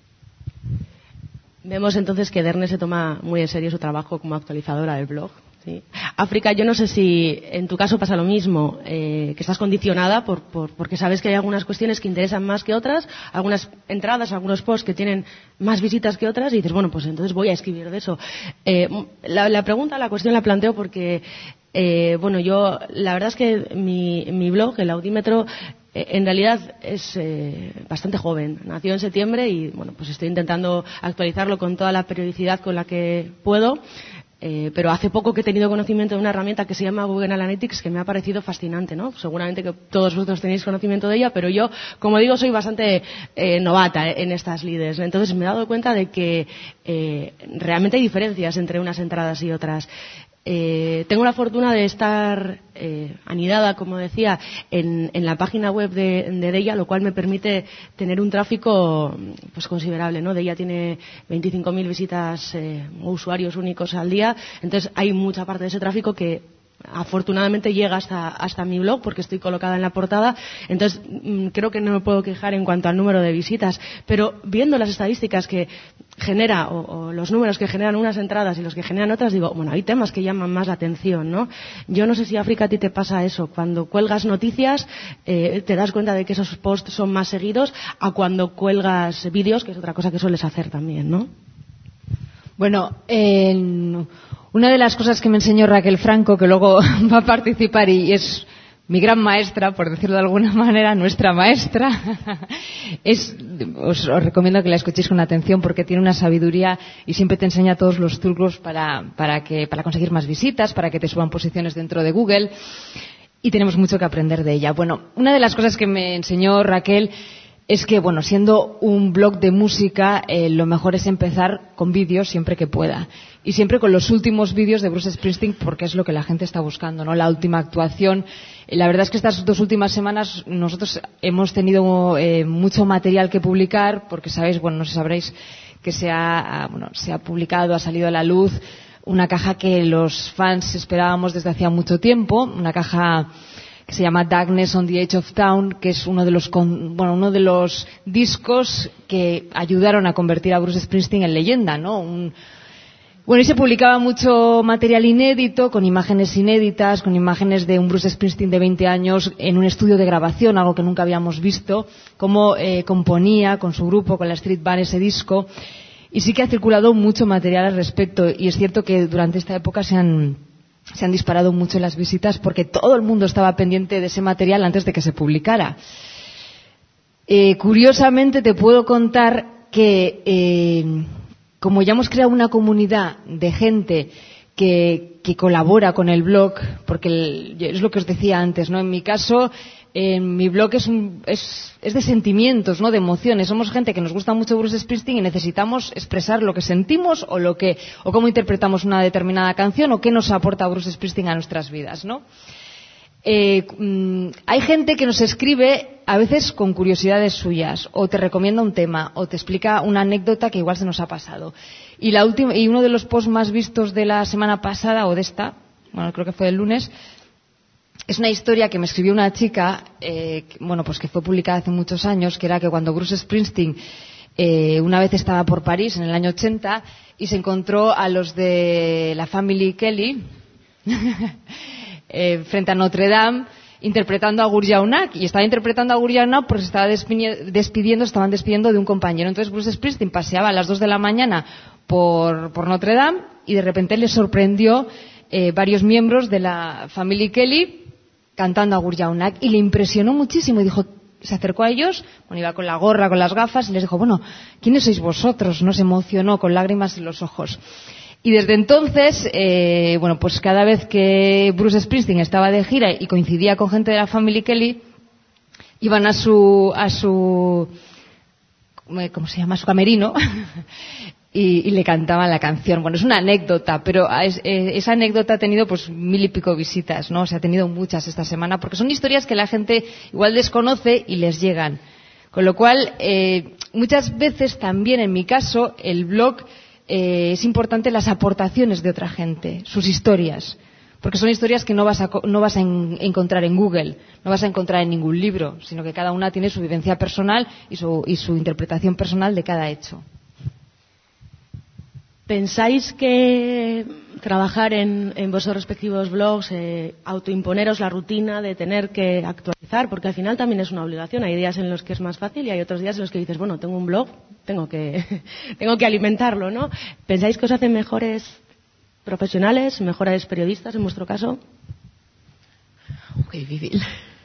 Vemos entonces que Derne se toma muy en serio su trabajo como actualizadora del blog. ¿Sí? África, yo no sé si en tu caso pasa lo mismo, eh, que estás condicionada por, por, porque sabes que hay algunas cuestiones que interesan más que otras, algunas entradas, algunos posts que tienen más visitas que otras y dices, bueno, pues entonces voy a escribir de eso. Eh, la, la pregunta, la cuestión la planteo porque, eh, bueno, yo, la verdad es que mi, mi blog, el Audímetro, en realidad es eh, bastante joven. Nació en septiembre y bueno, pues estoy intentando actualizarlo con toda la periodicidad con la que puedo. Eh, pero hace poco que he tenido conocimiento de una herramienta que se llama Google Analytics que me ha parecido fascinante, ¿no? Seguramente que todos vosotros tenéis conocimiento de ella, pero yo, como digo, soy bastante eh, novata en estas lides. Entonces me he dado cuenta de que eh, realmente hay diferencias entre unas entradas y otras. Eh, tengo la fortuna de estar eh, anidada, como decía, en, en la página web de, de Deia, lo cual me permite tener un tráfico pues considerable, ¿no? Deia tiene veinticinco mil visitas eh, o usuarios únicos al día, entonces hay mucha parte de ese tráfico que afortunadamente llega hasta, hasta mi blog porque estoy colocada en la portada, entonces mmm, creo que no me puedo quejar en cuanto al número de visitas, pero viendo las estadísticas que genera o, o los números que generan unas entradas y los que generan otras, digo, bueno, hay temas que llaman más la atención, ¿no? Yo no sé si, África, a ti te pasa eso, cuando cuelgas noticias eh, te das cuenta de que esos posts son más seguidos a cuando cuelgas vídeos, que es otra cosa que sueles hacer también, ¿no? Bueno, eh, una de las cosas que me enseñó Raquel Franco, que luego va a participar y es mi gran maestra, por decirlo de alguna manera, nuestra maestra, es, os, os recomiendo que la escuchéis con atención porque tiene una sabiduría y siempre te enseña todos los trucos para, para, que, para conseguir más visitas, para que te suban posiciones dentro de Google y tenemos mucho que aprender de ella. Bueno, una de las cosas que me enseñó Raquel es que, bueno, siendo un blog de música, eh, lo mejor es empezar con vídeos siempre que pueda. Y siempre con los últimos vídeos de Bruce Springsteen, porque es lo que la gente está buscando, ¿no? La última actuación. La verdad es que estas dos últimas semanas nosotros hemos tenido eh, mucho material que publicar, porque sabéis, bueno, no sé si sabréis que se ha, bueno, se ha publicado, ha salido a la luz una caja que los fans esperábamos desde hacía mucho tiempo, una caja que se llama Darkness on the Edge of Town, que es uno de los, bueno, uno de los discos que ayudaron a convertir a Bruce Springsteen en leyenda, ¿no? Un, Bueno, y se publicaba mucho material inédito, con imágenes inéditas, con imágenes de un Bruce Springsteen de veinte años en un estudio de grabación, algo que nunca habíamos visto, cómo eh, componía con su grupo, con la Street Band, ese disco. Y sí que ha circulado mucho material al respecto, y es cierto que durante esta época se han, se han disparado mucho las visitas porque todo el mundo estaba pendiente de ese material antes de que se publicara. Eh, curiosamente te puedo contar que... Eh, Como ya hemos creado una comunidad de gente que, que colabora con el blog, porque el, es lo que os decía antes, ¿no? En mi caso, en mi blog es, un, es, es de sentimientos, ¿no? De emociones. Somos gente que nos gusta mucho Bruce Springsteen y necesitamos expresar lo que sentimos o lo que, o cómo interpretamos una determinada canción o qué nos aporta Bruce Springsteen a nuestras vidas, ¿no? Eh, mmm, hay gente que nos escribe a veces con curiosidades suyas, o te recomienda un tema, o te explica una anécdota que igual se nos ha pasado. Y, la última, y uno de los posts más vistos de la semana pasada, o de esta, bueno, creo que fue el lunes, es una historia que me escribió una chica, eh, que, bueno, pues que fue publicada hace muchos años, que era que cuando Bruce Springsteen eh, una vez estaba por París, en el año ochenta, y se encontró a los de la Family Kelly, Eh, frente a Notre Dame, interpretando a Gurjaunak, y estaba interpretando a Gurjaunak porque se estaba despidiendo, estaban despidiendo de un compañero. Entonces Bruce Springsteen paseaba a las dos de la mañana por, por Notre Dame y de repente le sorprendió eh, varios miembros de la Family Kelly cantando a Gurjaunak y le impresionó muchísimo y dijo, se acercó a ellos, bueno, iba con la gorra, con las gafas y les dijo, bueno, ¿quiénes sois vosotros? Nos emocionó con lágrimas en los ojos. Y desde entonces, eh, bueno, pues cada vez que Bruce Springsteen estaba de gira y coincidía con gente de la Family Kelly, iban a su, a su, ¿cómo se llama? A su camerino y, y le cantaban la canción. Bueno, es una anécdota, pero es, eh, esa anécdota ha tenido pues mil y pico visitas, ¿no? O sea, ha tenido muchas esta semana, porque son historias que la gente igual desconoce y les llegan. Con lo cual, eh, muchas veces también en mi caso, el blog, Eh, es importante las aportaciones de otra gente, sus historias, porque son historias que no vas a, no vas a en, encontrar en Google, no vas a encontrar en ningún libro, sino que cada una tiene su vivencia personal y su, y su interpretación personal de cada hecho. ¿Pensáis que trabajar en, en vuestros respectivos blogs, eh, autoimponeros la rutina de tener que actualizar? Porque al final también es una obligación. Hay días en los que es más fácil y hay otros días en los que dices, bueno, tengo un blog, tengo que, tengo que alimentarlo, ¿no? ¿Pensáis que os hacen mejores profesionales, mejores periodistas en vuestro caso? Qué difícil.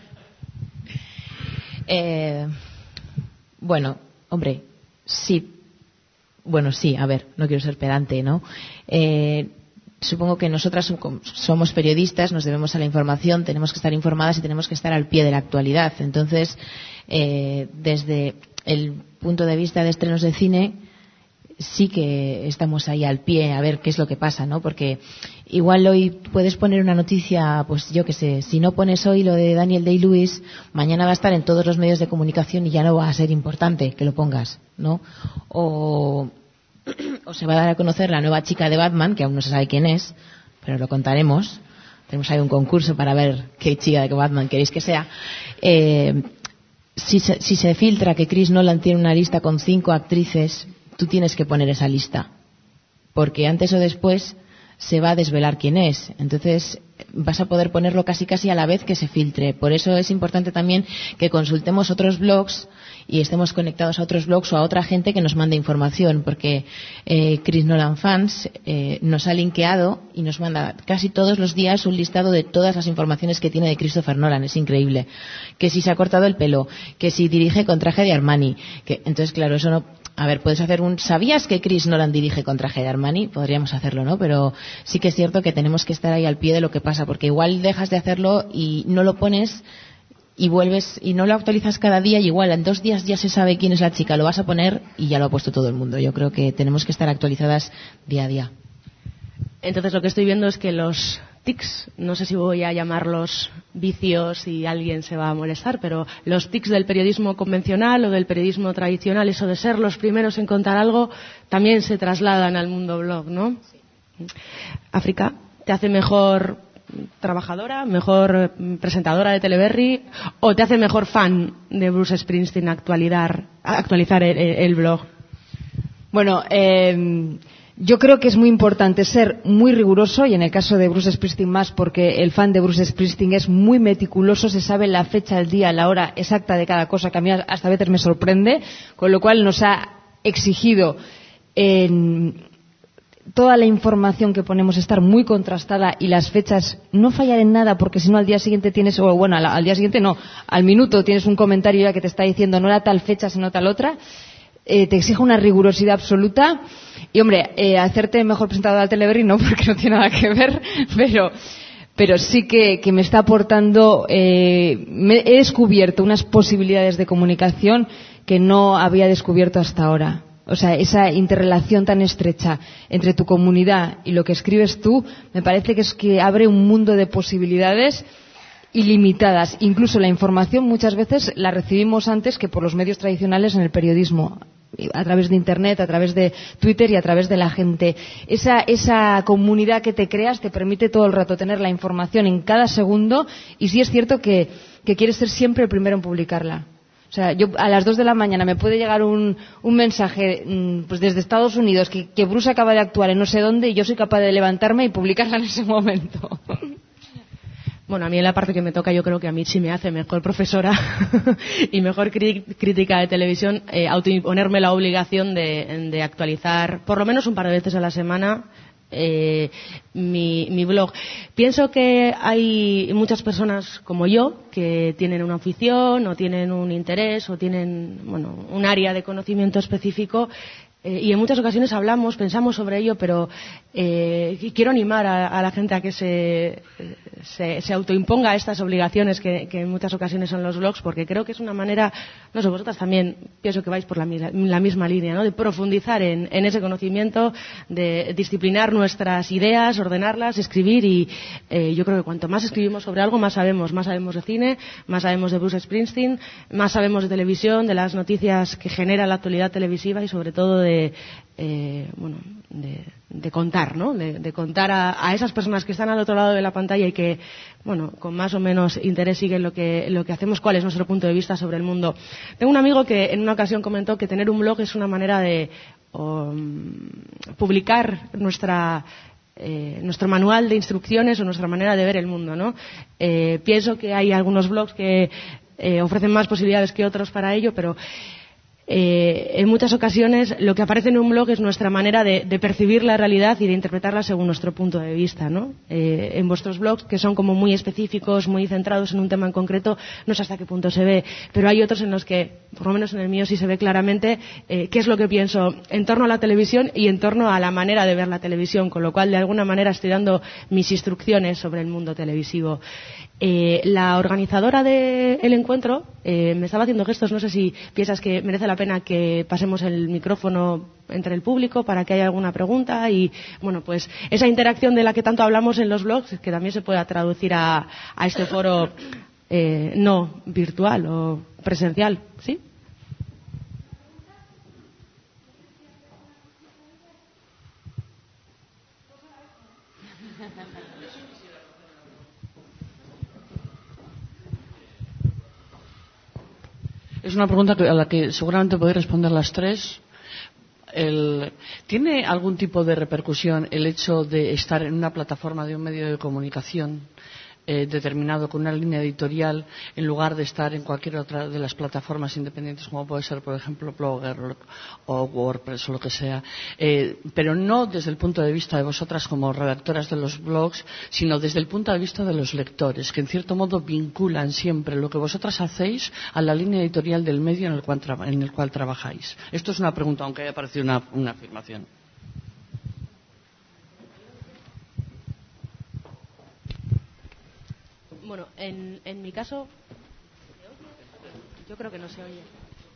Eh, bueno, hombre, sí. Bueno, sí, a ver, no quiero ser pedante, ¿no? Eh, supongo que nosotras somos periodistas, nos debemos a la información, tenemos que estar informadas y tenemos que estar al pie de la actualidad. Entonces, eh, desde el punto de vista de estrenos de cine, sí que estamos ahí al pie a ver qué es lo que pasa, ¿no? Porque igual hoy puedes poner una noticia, pues yo qué sé, si no pones hoy lo de Daniel Day-Lewis, mañana va a estar en todos los medios de comunicación y ya no va a ser importante que lo pongas, ¿no? O, o se va a dar a conocer la nueva chica de Batman, que aún no se sabe quién es, pero lo contaremos. Tenemos ahí un concurso para ver qué chica de Batman queréis que sea. Eh, si, se, si se filtra que Chris Nolan tiene una lista con cinco actrices, tú tienes que poner esa lista, porque antes o después se va a desvelar quién es. Entonces vas a poder ponerlo casi casi a la vez que se filtre. Por eso es importante también que consultemos otros blogs y estemos conectados a otros blogs o a otra gente que nos mande información, porque eh, Chris Nolan Fans eh, nos ha linkeado y nos manda casi todos los días un listado de todas las informaciones que tiene de Christopher Nolan. Es increíble. Que si se ha cortado el pelo, que si dirige con traje de Armani, que entonces claro, eso no. A ver, puedes hacer un... ¿Sabías que Chris Nolan dirige con traje de Armani? Podríamos hacerlo, ¿no? Pero sí que es cierto que tenemos que estar ahí al pie de lo que pasa, porque igual dejas de hacerlo y no lo pones y vuelves y no lo actualizas cada día y igual en dos días ya se sabe quién es la chica, lo vas a poner y ya lo ha puesto todo el mundo. Yo creo que tenemos que estar actualizadas día a día. Entonces lo que estoy viendo es que los tics, no sé si voy a llamarlos vicios y alguien se va a molestar, pero los tics del periodismo convencional o del periodismo tradicional, eso de ser los primeros en contar algo, también se trasladan al mundo blog, ¿no? Sí. África, ¿te hace mejor trabajadora, mejor presentadora de Teleberri, o te hace mejor fan de Bruce Springsteen actualizar, actualizar el, el blog? Bueno, eh, yo creo que es muy importante ser muy riguroso, y en el caso de Bruce Springsteen más, porque el fan de Bruce Springsteen es muy meticuloso, se sabe la fecha, el día, la hora exacta de cada cosa, que a mí hasta a veces me sorprende, con lo cual nos ha exigido en toda la información que ponemos estar muy contrastada, y las fechas no fallar en nada, porque si no al día siguiente tienes, o bueno, al, al día siguiente no, al minuto tienes un comentario ya que te está diciendo no era tal fecha sino tal otra. Eh, te exige una rigurosidad absoluta. Y hombre, eh, hacerte mejor presentadora de Teleberri no, porque no tiene nada que ver, pero pero sí que, que me está aportando, eh, me, he descubierto unas posibilidades de comunicación que no había descubierto hasta ahora. O sea, esa interrelación tan estrecha entre tu comunidad y lo que escribes tú, me parece que es que abre un mundo de posibilidades ilimitadas. Incluso la información muchas veces la recibimos antes que por los medios tradicionales en el periodismo, a través de Internet, a través de Twitter y a través de la gente. Esa, esa comunidad que te creas te permite todo el rato tener la información en cada segundo, y sí es cierto que, que quieres ser siempre el primero en publicarla. O sea, yo a las dos de la mañana me puede llegar un, un mensaje pues desde Estados Unidos que, que Bruce acaba de actuar en no sé dónde, y yo soy capaz de levantarme y publicarla en ese momento. Bueno, a mí en la parte que me toca, yo creo que a mí sí me hace mejor profesora y mejor cri- crítica de televisión eh, autoimponerme la obligación de, de actualizar por lo menos un par de veces a la semana eh, mi, mi blog. Pienso que hay muchas personas como yo que tienen una afición o tienen un interés o tienen, bueno, un área de conocimiento específico. Eh, y en muchas ocasiones hablamos, pensamos sobre ello, pero eh, quiero animar a, a la gente a que se, se, se autoimponga estas obligaciones que, que en muchas ocasiones son los blogs, porque creo que es una manera, no sé, vosotras también pienso que vais por la, la misma línea, ¿no? De profundizar en, en ese conocimiento, de disciplinar nuestras ideas, ordenarlas, escribir, y eh, yo creo que cuanto más escribimos sobre algo, más sabemos, más sabemos de cine, más sabemos de Bruce Springsteen, más sabemos de televisión, de las noticias que genera la actualidad televisiva y sobre todo de De, eh, bueno, de, de contar, ¿no? De, de contar a, a esas personas que están al otro lado de la pantalla y que, bueno, con más o menos interés siguen lo que, lo que hacemos, cuál es nuestro punto de vista sobre el mundo. Tengo un amigo que en una ocasión comentó que tener un blog es una manera de um, publicar nuestra Eh, nuestro manual de instrucciones o nuestra manera de ver el mundo, ¿no? Eh, pienso que hay algunos blogs que eh, ofrecen más posibilidades que otros para ello, pero Eh, en muchas ocasiones lo que aparece en un blog es nuestra manera de, de percibir la realidad y de interpretarla según nuestro punto de vista, ¿no? Eh, en vuestros blogs, que son como muy específicos, muy centrados en un tema en concreto, no sé hasta qué punto se ve, pero hay otros en los que, por lo menos en el mío sí se ve claramente eh, qué es lo que pienso en torno a la televisión y en torno a la manera de ver la televisión, con lo cual de alguna manera estoy dando mis instrucciones sobre el mundo televisivo. Eh, la organizadora del encuentro eh, me estaba haciendo gestos, no sé si piensas que merece la pena que pasemos el micrófono entre el público para que haya alguna pregunta y, bueno, pues esa interacción de la que tanto hablamos en los blogs, que también se pueda traducir a, a este foro eh, no virtual o presencial, ¿sí? Es una pregunta a la que seguramente podéis responder las tres. El, ¿Tiene algún tipo de repercusión el hecho de estar en una plataforma de un medio de comunicación eh, determinado con una línea editorial en lugar de estar en cualquier otra de las plataformas independientes como puede ser, por ejemplo, Blogger o WordPress o lo que sea? Eh, pero no desde el punto de vista de vosotras como redactoras de los blogs, sino desde el punto de vista de los lectores, que en cierto modo vinculan siempre lo que vosotras hacéis a la línea editorial del medio en el cual, tra- en el cual trabajáis. Esto es una pregunta, aunque haya parecido una, una afirmación. Bueno, en, en mi caso, yo creo que no se oye.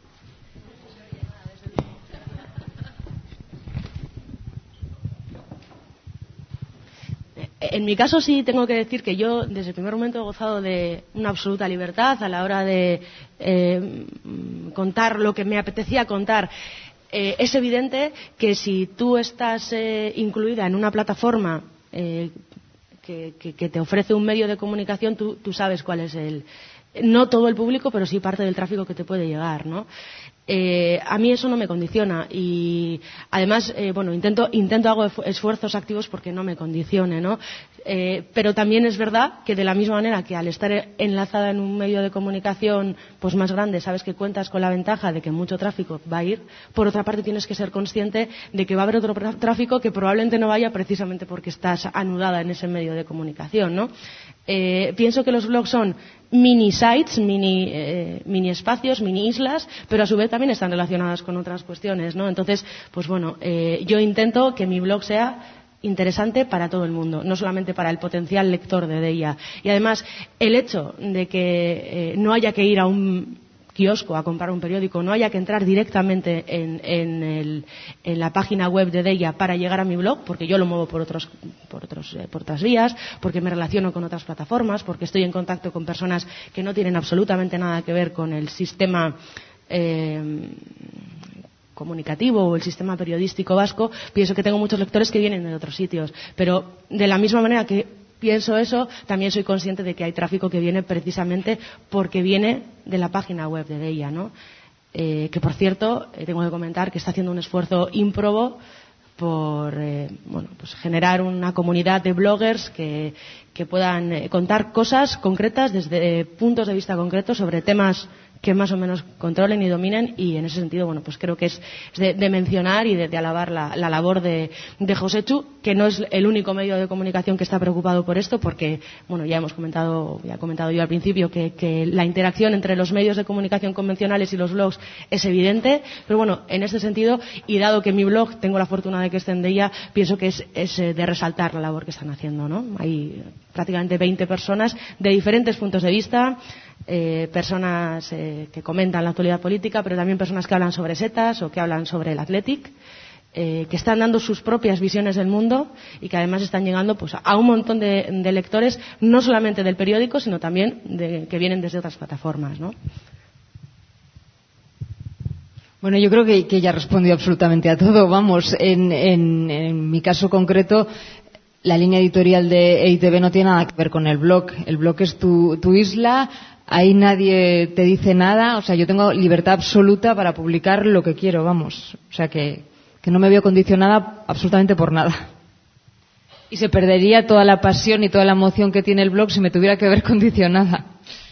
En mi caso sí tengo que decir que yo desde el primer momento he gozado de una absoluta libertad a la hora de eh, contar lo que me apetecía contar. Eh, es evidente que si tú estás eh, incluida en una plataforma eh, que, que, que te ofrece un medio de comunicación, tú, tú sabes cuál es el, no todo el público, pero sí parte del tráfico que te puede llegar, ¿no? Eh, a mí eso no me condiciona y además, eh, bueno, intento, intento hago esfuerzos activos porque no me condicione, ¿no? Eh, pero también es verdad que de la misma manera que al estar enlazada en un medio de comunicación pues más grande, sabes que cuentas con la ventaja de que mucho tráfico va a ir, por otra parte tienes que ser consciente de que va a haber otro tráfico que probablemente no vaya precisamente porque estás anudada en ese medio de comunicación, ¿no? Eh, pienso que los blogs son mini sites, mini, eh, mini espacios, mini islas, pero a su vez también están relacionadas con otras cuestiones, ¿no? Entonces, pues bueno, eh, yo intento que mi blog sea interesante para todo el mundo, no solamente para el potencial lector de Deia. Y además, el hecho de que eh, no haya que ir a un kiosco a comprar un periódico, no haya que entrar directamente en, en, el, en la página web de Deia para llegar a mi blog, porque yo lo muevo por, otros, por, otros, eh, por otras vías, porque me relaciono con otras plataformas, porque estoy en contacto con personas que no tienen absolutamente nada que ver con el sistema eh, comunicativo o el sistema periodístico vasco. Pienso que tengo muchos lectores que vienen de otros sitios, pero de la misma manera que pienso eso, también soy consciente de que hay tráfico que viene precisamente porque viene de la página web de Deia, ¿no? Eh, que por cierto, eh, tengo que comentar que está haciendo un esfuerzo ímprobo por eh, bueno, pues generar una comunidad de bloggers que, que puedan eh, contar cosas concretas desde eh, puntos de vista concretos sobre temas que más o menos controlen y dominen, y en ese sentido, bueno, pues creo que es, es de, de mencionar y de, de alabar la, la labor de, de Josechu, que no es el único medio de comunicación que está preocupado por esto, porque, bueno, ya hemos comentado, ya he comentado yo al principio que, que la interacción entre los medios de comunicación convencionales y los blogs es evidente, pero bueno, en este sentido, y dado que mi blog tengo la fortuna de que esté en Deia, pienso que es, es de resaltar la labor que están haciendo, ¿no? Hay prácticamente veinte personas de diferentes puntos de vista, Eh, personas eh, que comentan la actualidad política, pero también personas que hablan sobre setas o que hablan sobre el Athletic, eh, que están dando sus propias visiones del mundo y que además están llegando pues, a un montón de, de lectores, no solamente del periódico, sino también de, que vienen desde otras plataformas, ¿no? Bueno, yo creo que, que ya respondió absolutamente a todo. Vamos, en, en, en mi caso concreto, la línea editorial de E I Te Be no tiene nada que ver con el blog. El blog es tu, tu isla. Ahí nadie te dice nada, o sea, yo tengo libertad absoluta para publicar lo que quiero, vamos. O sea, que, que no me veo condicionada absolutamente por nada. Y se perdería toda la pasión y toda la emoción que tiene el blog si me tuviera que ver condicionada.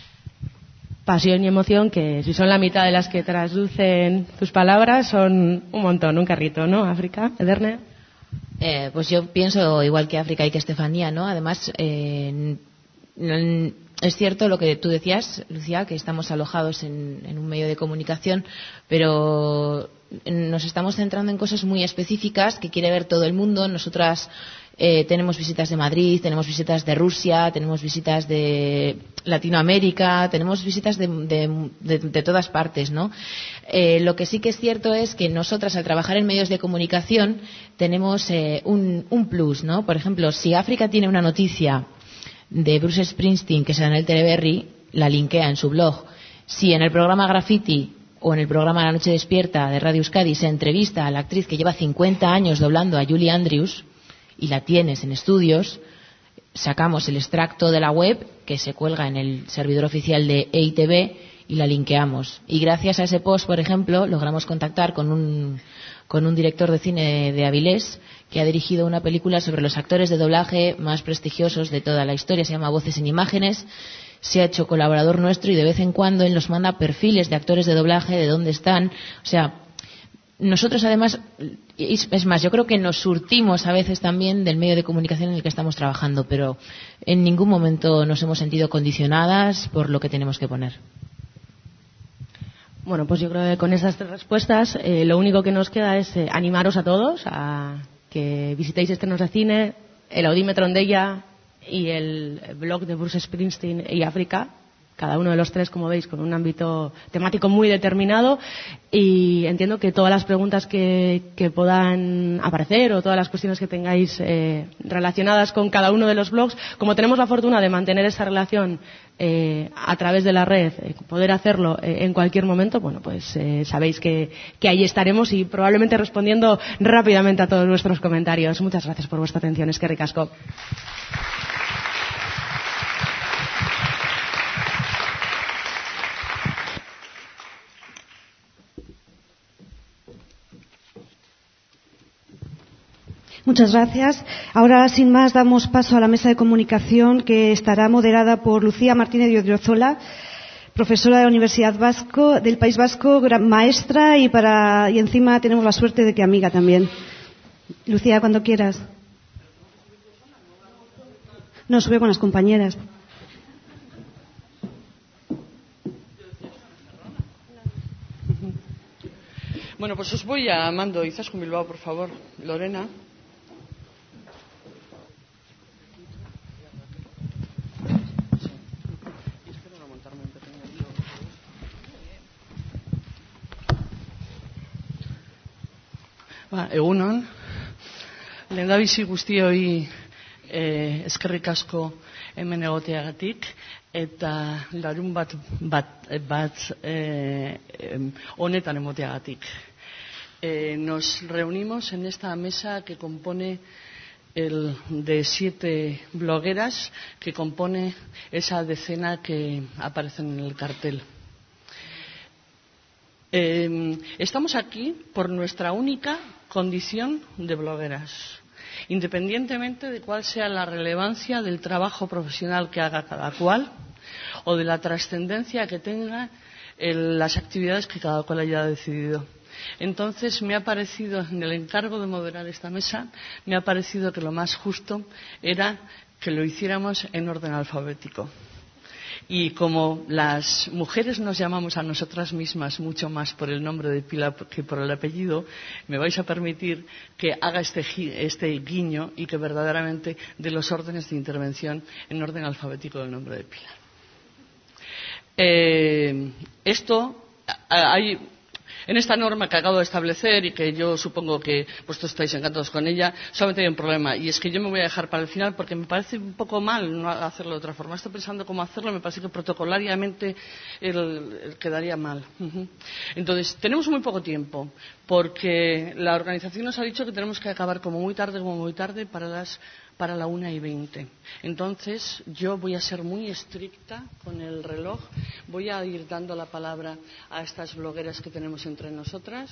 Pasión y emoción que, si son la mitad de las que traslucen tus palabras, son un montón, un carrito, ¿no, África? ¿Ederne? Eh, pues yo pienso igual que África y que Estefanía, ¿no? Además, eh, n- es cierto lo que tú decías, Lucía, que estamos alojados en, en un medio de comunicación, pero nos estamos centrando en cosas muy específicas que quiere ver todo el mundo. Nosotras eh, tenemos visitas de Madrid, tenemos visitas de Rusia, tenemos visitas de Latinoamérica, tenemos visitas de, de, de, de todas partes, ¿no? Eh, lo que sí que es cierto es que nosotras, al trabajar en medios de comunicación, tenemos eh, un, un plus, ¿no? Por ejemplo, si África tiene una noticia de Bruce Springsteen que se da en el Teleberri, la linkea en su blog. Si en el programa Graffiti o en el programa La Noche Despierta de Radio Euskadi se entrevista a la actriz que lleva cincuenta años doblando a Julie Andrews y la tienes en estudios, sacamos el extracto de la web que se cuelga en el servidor oficial de E I Te Be y la linkeamos. Y gracias a ese post, por ejemplo, logramos contactar con un, con un director de cine de Avilés que ha dirigido una película sobre los actores de doblaje más prestigiosos de toda la historia. Se llama Voces en Imágenes. Se ha hecho colaborador nuestro y de vez en cuando él nos manda perfiles de actores de doblaje, de dónde están. O sea, nosotros además, es más, yo creo que nos surtimos a veces también del medio de comunicación en el que estamos trabajando, pero en ningún momento nos hemos sentido condicionadas por lo que tenemos que poner. Bueno, pues yo creo que con esas tres respuestas eh, lo único que nos queda es eh, animaros a todos a que visitéis Estrenos de Cine, el Audímetro en Deia y el blog de Bruce Springsteen y África, cada uno de los tres, como veis, con un ámbito temático muy determinado, y entiendo que todas las preguntas que, que puedan aparecer o todas las cuestiones que tengáis eh, relacionadas con cada uno de los blogs, como tenemos la fortuna de mantener esa relación eh, a través de la red, eh, poder hacerlo eh, en cualquier momento, bueno, pues eh, sabéis que, que ahí estaremos y probablemente respondiendo rápidamente a todos vuestros comentarios. Muchas gracias por vuestra atención. Eskerrik asko. Muchas gracias. Ahora, sin más, damos paso a la mesa de comunicación que estará moderada por Lucía Martínez de Odriozola, profesora de la Universidad Vasco, del País Vasco, gran maestra y, para, y encima tenemos la suerte de que amiga también. Lucía, cuando quieras. No, sube con las compañeras. Bueno, pues os voy llamando. Izaskun Bilbao, por favor. Lorena. Ba, egunon, lehendabizi guztioi eh, eskerrik asko hemen egoteagatik eta larun bat bat, bat eh, honetan emoteagatik. Eh, nos reunimos en esta mesa que compone el de siete blogueras, que compone esa decena que aparece en el cartel. Eh, estamos aquí por nuestra única condición de blogueras, independientemente de cuál sea la relevancia del trabajo profesional que haga cada cual o de la trascendencia que tenga en las actividades que cada cual haya decidido. Entonces, me ha parecido, en el encargo de moderar esta mesa, me ha parecido que lo más justo era que lo hiciéramos en orden alfabético. Y como las mujeres nos llamamos a nosotras mismas mucho más por el nombre de pila que por el apellido, me vais a permitir que haga este, este guiño y que verdaderamente dé los órdenes de intervención en orden alfabético del nombre de pila. Eh, esto hay... En esta norma que acabo de establecer y que yo supongo que vosotros estáis encantados con ella, solamente hay un problema, y es que yo me voy a dejar para el final porque me parece un poco mal no hacerlo de otra forma. Estoy pensando cómo hacerlo, me parece que protocolariamente el, el quedaría mal. Uh-huh. Entonces, tenemos muy poco tiempo porque la organización nos ha dicho que tenemos que acabar como muy tarde, como muy tarde para las para la una y veinte. Entonces, yo voy a ser muy estricta con el reloj. Voy a ir dando la palabra a estas blogueras que tenemos entre nosotras,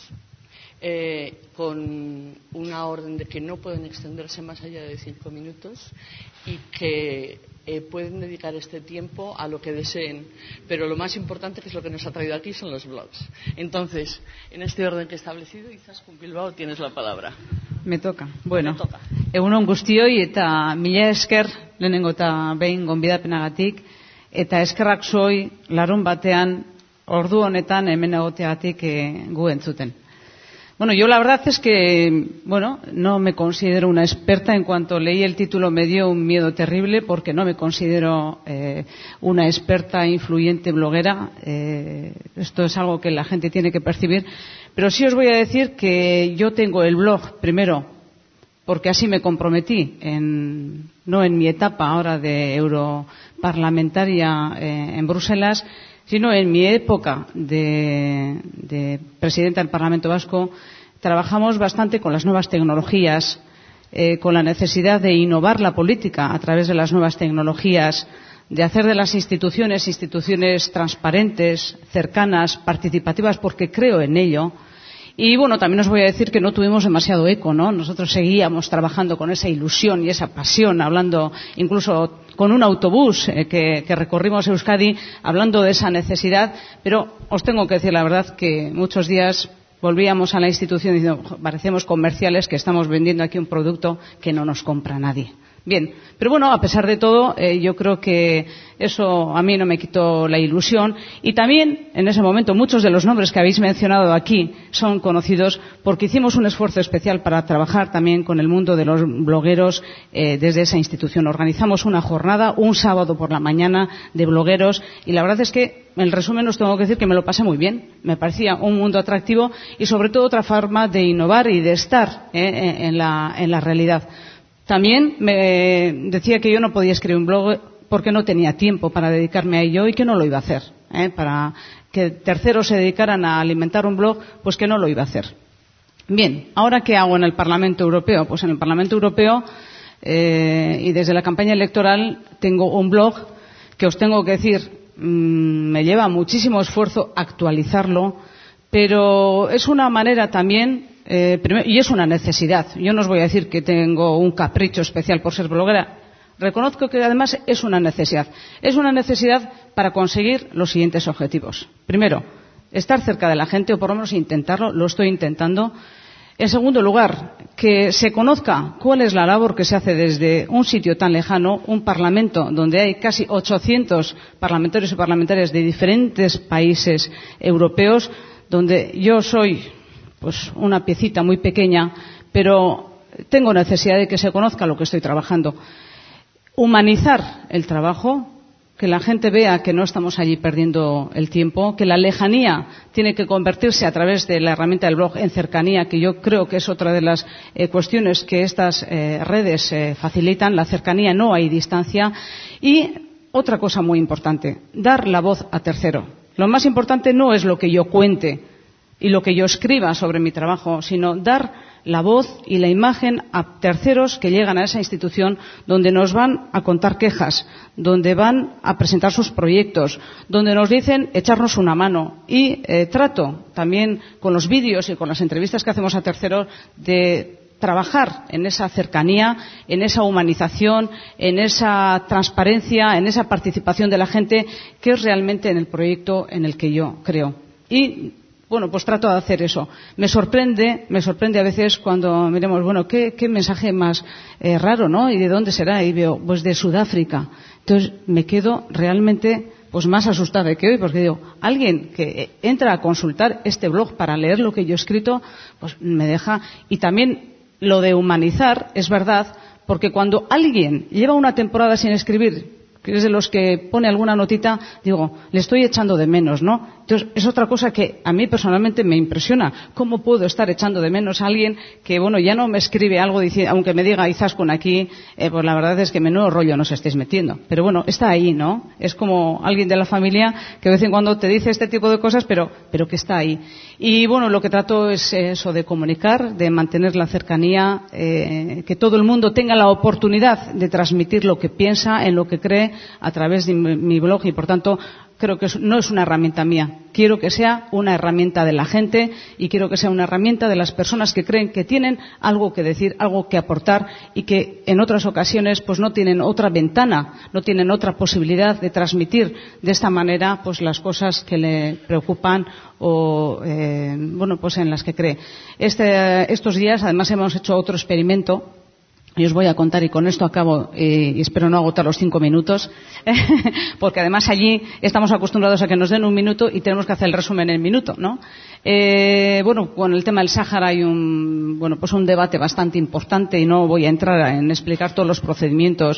eh, con una orden de que no pueden extenderse más allá de cinco minutos y que eh, pueden dedicar este tiempo a lo que deseen. Pero lo más importante, que es lo que nos ha traído aquí, son los blogs. Entonces, en este orden que he establecido, Izaskun Bilbao, tienes la palabra. Me toca. Bueno, Me toca. Egunon guztioi eta mila esker lehenengo eta behin gonbidapenagatik eta eskerrak zoi larun batean ordu honetan hemen egoteagatik eh, gu entzuten. Bueno, yo la verdad es que, bueno, no me considero una experta. En cuanto leí el título me dio un miedo terrible porque no me considero eh, una experta, influyente bloguera. Eh, esto es algo que la gente tiene que percibir. Pero sí os voy a decir que yo tengo el blog, primero, porque así me comprometí, en, no en mi etapa ahora de europarlamentaria eh, en Bruselas, sino en mi época de, de presidenta del Parlamento Vasco. Trabajamos bastante con las nuevas tecnologías, eh, con la necesidad de innovar la política a través de las nuevas tecnologías, de hacer de las instituciones instituciones transparentes, cercanas, participativas, porque creo en ello. Y bueno, también os voy a decir que no tuvimos demasiado eco, ¿no? Nosotros seguíamos trabajando con esa ilusión y esa pasión, hablando incluso con un autobús eh, que, que recorrimos Euskadi, hablando de esa necesidad. Pero os tengo que decir la verdad que muchos días volvíamos a la institución diciendo, parecemos comerciales que estamos vendiendo aquí un producto que no nos compra nadie. Bien, pero bueno, a pesar de todo, eh, yo creo que eso a mí no me quitó la ilusión. Y también, en ese momento, muchos de los nombres que habéis mencionado aquí son conocidos porque hicimos un esfuerzo especial para trabajar también con el mundo de los blogueros eh, desde esa institución. Organizamos una jornada, un sábado por la mañana, de blogueros, y la verdad es que, en resumen, os tengo que decir que me lo pasé muy bien. Me parecía un mundo atractivo y, sobre todo, otra forma de innovar y de estar eh, en, la, en la realidad. También me decía que yo no podía escribir un blog porque no tenía tiempo para dedicarme a ello y que no lo iba a hacer. ¿eh? Para que terceros se dedicaran a alimentar un blog, pues que no lo iba a hacer. Bien, ¿ahora qué hago en el Parlamento Europeo? Pues en el Parlamento Europeo eh, y desde la campaña electoral tengo un blog que os tengo que decir, mmm, me lleva muchísimo esfuerzo actualizarlo, pero es una manera también eh, primero, y es una necesidad. Yo no os voy a decir que tengo un capricho especial por ser bloguera. Reconozco que además es una necesidad. Es una necesidad para conseguir los siguientes objetivos. Primero, estar cerca de la gente, o por lo menos intentarlo, lo estoy intentando. En segundo lugar, que se conozca cuál es la labor que se hace desde un sitio tan lejano, un parlamento donde hay casi ochocientos parlamentarios y parlamentarias de diferentes países europeos, donde yo soy pues una piecita muy pequeña, pero tengo necesidad de que se conozca lo que estoy trabajando. Humanizar el trabajo, que la gente vea que no estamos allí perdiendo el tiempo, que la lejanía tiene que convertirse a través de la herramienta del blog en cercanía, que yo creo que es otra de las eh, cuestiones que estas eh, redes eh, facilitan. La cercanía, no hay distancia. Y otra cosa muy importante, dar la voz a tercero. Lo más importante no es lo que yo cuente y lo que yo escriba sobre mi trabajo, sino dar la voz y la imagen a terceros que llegan a esa institución, donde nos van a contar quejas, donde van a presentar sus proyectos, donde nos dicen echarnos una mano. Y eh, trato también con los vídeos y con las entrevistas que hacemos a terceros de trabajar en esa cercanía, en esa humanización, en esa transparencia, en esa participación de la gente, que es realmente en el proyecto en el que yo creo. Y bueno, pues trato de hacer eso. Me sorprende, me sorprende a veces cuando miremos, bueno, qué, qué mensaje más eh, raro, ¿no? ¿Y de dónde será? Y veo, pues de Sudáfrica. Entonces me quedo realmente pues más asustada que hoy, porque digo, alguien que entra a consultar este blog para leer lo que yo he escrito, pues me deja. Y también lo de humanizar es verdad, porque cuando alguien lleva una temporada sin escribir, que es de los que pone alguna notita, digo, le estoy echando de menos, ¿no? Entonces, es otra cosa que a mí personalmente me impresiona. ¿Cómo puedo estar echando de menos a alguien que, bueno, ya no me escribe algo, dice, aunque me diga Izaskun aquí, eh, pues la verdad es que menudo rollo nos estáis metiendo. Pero bueno, está ahí, ¿no? Es como alguien de la familia que de vez en cuando te dice este tipo de cosas, pero, pero que está ahí. Y bueno, lo que trato es eso, de comunicar, de mantener la cercanía, eh, que todo el mundo tenga la oportunidad de transmitir lo que piensa, en lo que cree, a través de mi, mi blog, y por tanto creo que no es una herramienta mía. Quiero que sea una herramienta de la gente, y quiero que sea una herramienta de las personas que creen que tienen algo que decir, algo que aportar, y que en otras ocasiones pues no tienen otra ventana, no tienen otra posibilidad de transmitir de esta manera pues las cosas que le preocupan o eh, bueno pues en las que cree. Este, estos días además hemos hecho otro experimento. Y os voy a contar, y con esto acabo, eh, y espero no agotar los cinco minutos, porque además allí estamos acostumbrados a que nos den un minuto y tenemos que hacer el resumen en el minuto, ¿no? Eh, bueno, con el tema del Sáhara hay un, bueno, pues un debate bastante importante, y no voy a entrar en explicar todos los procedimientos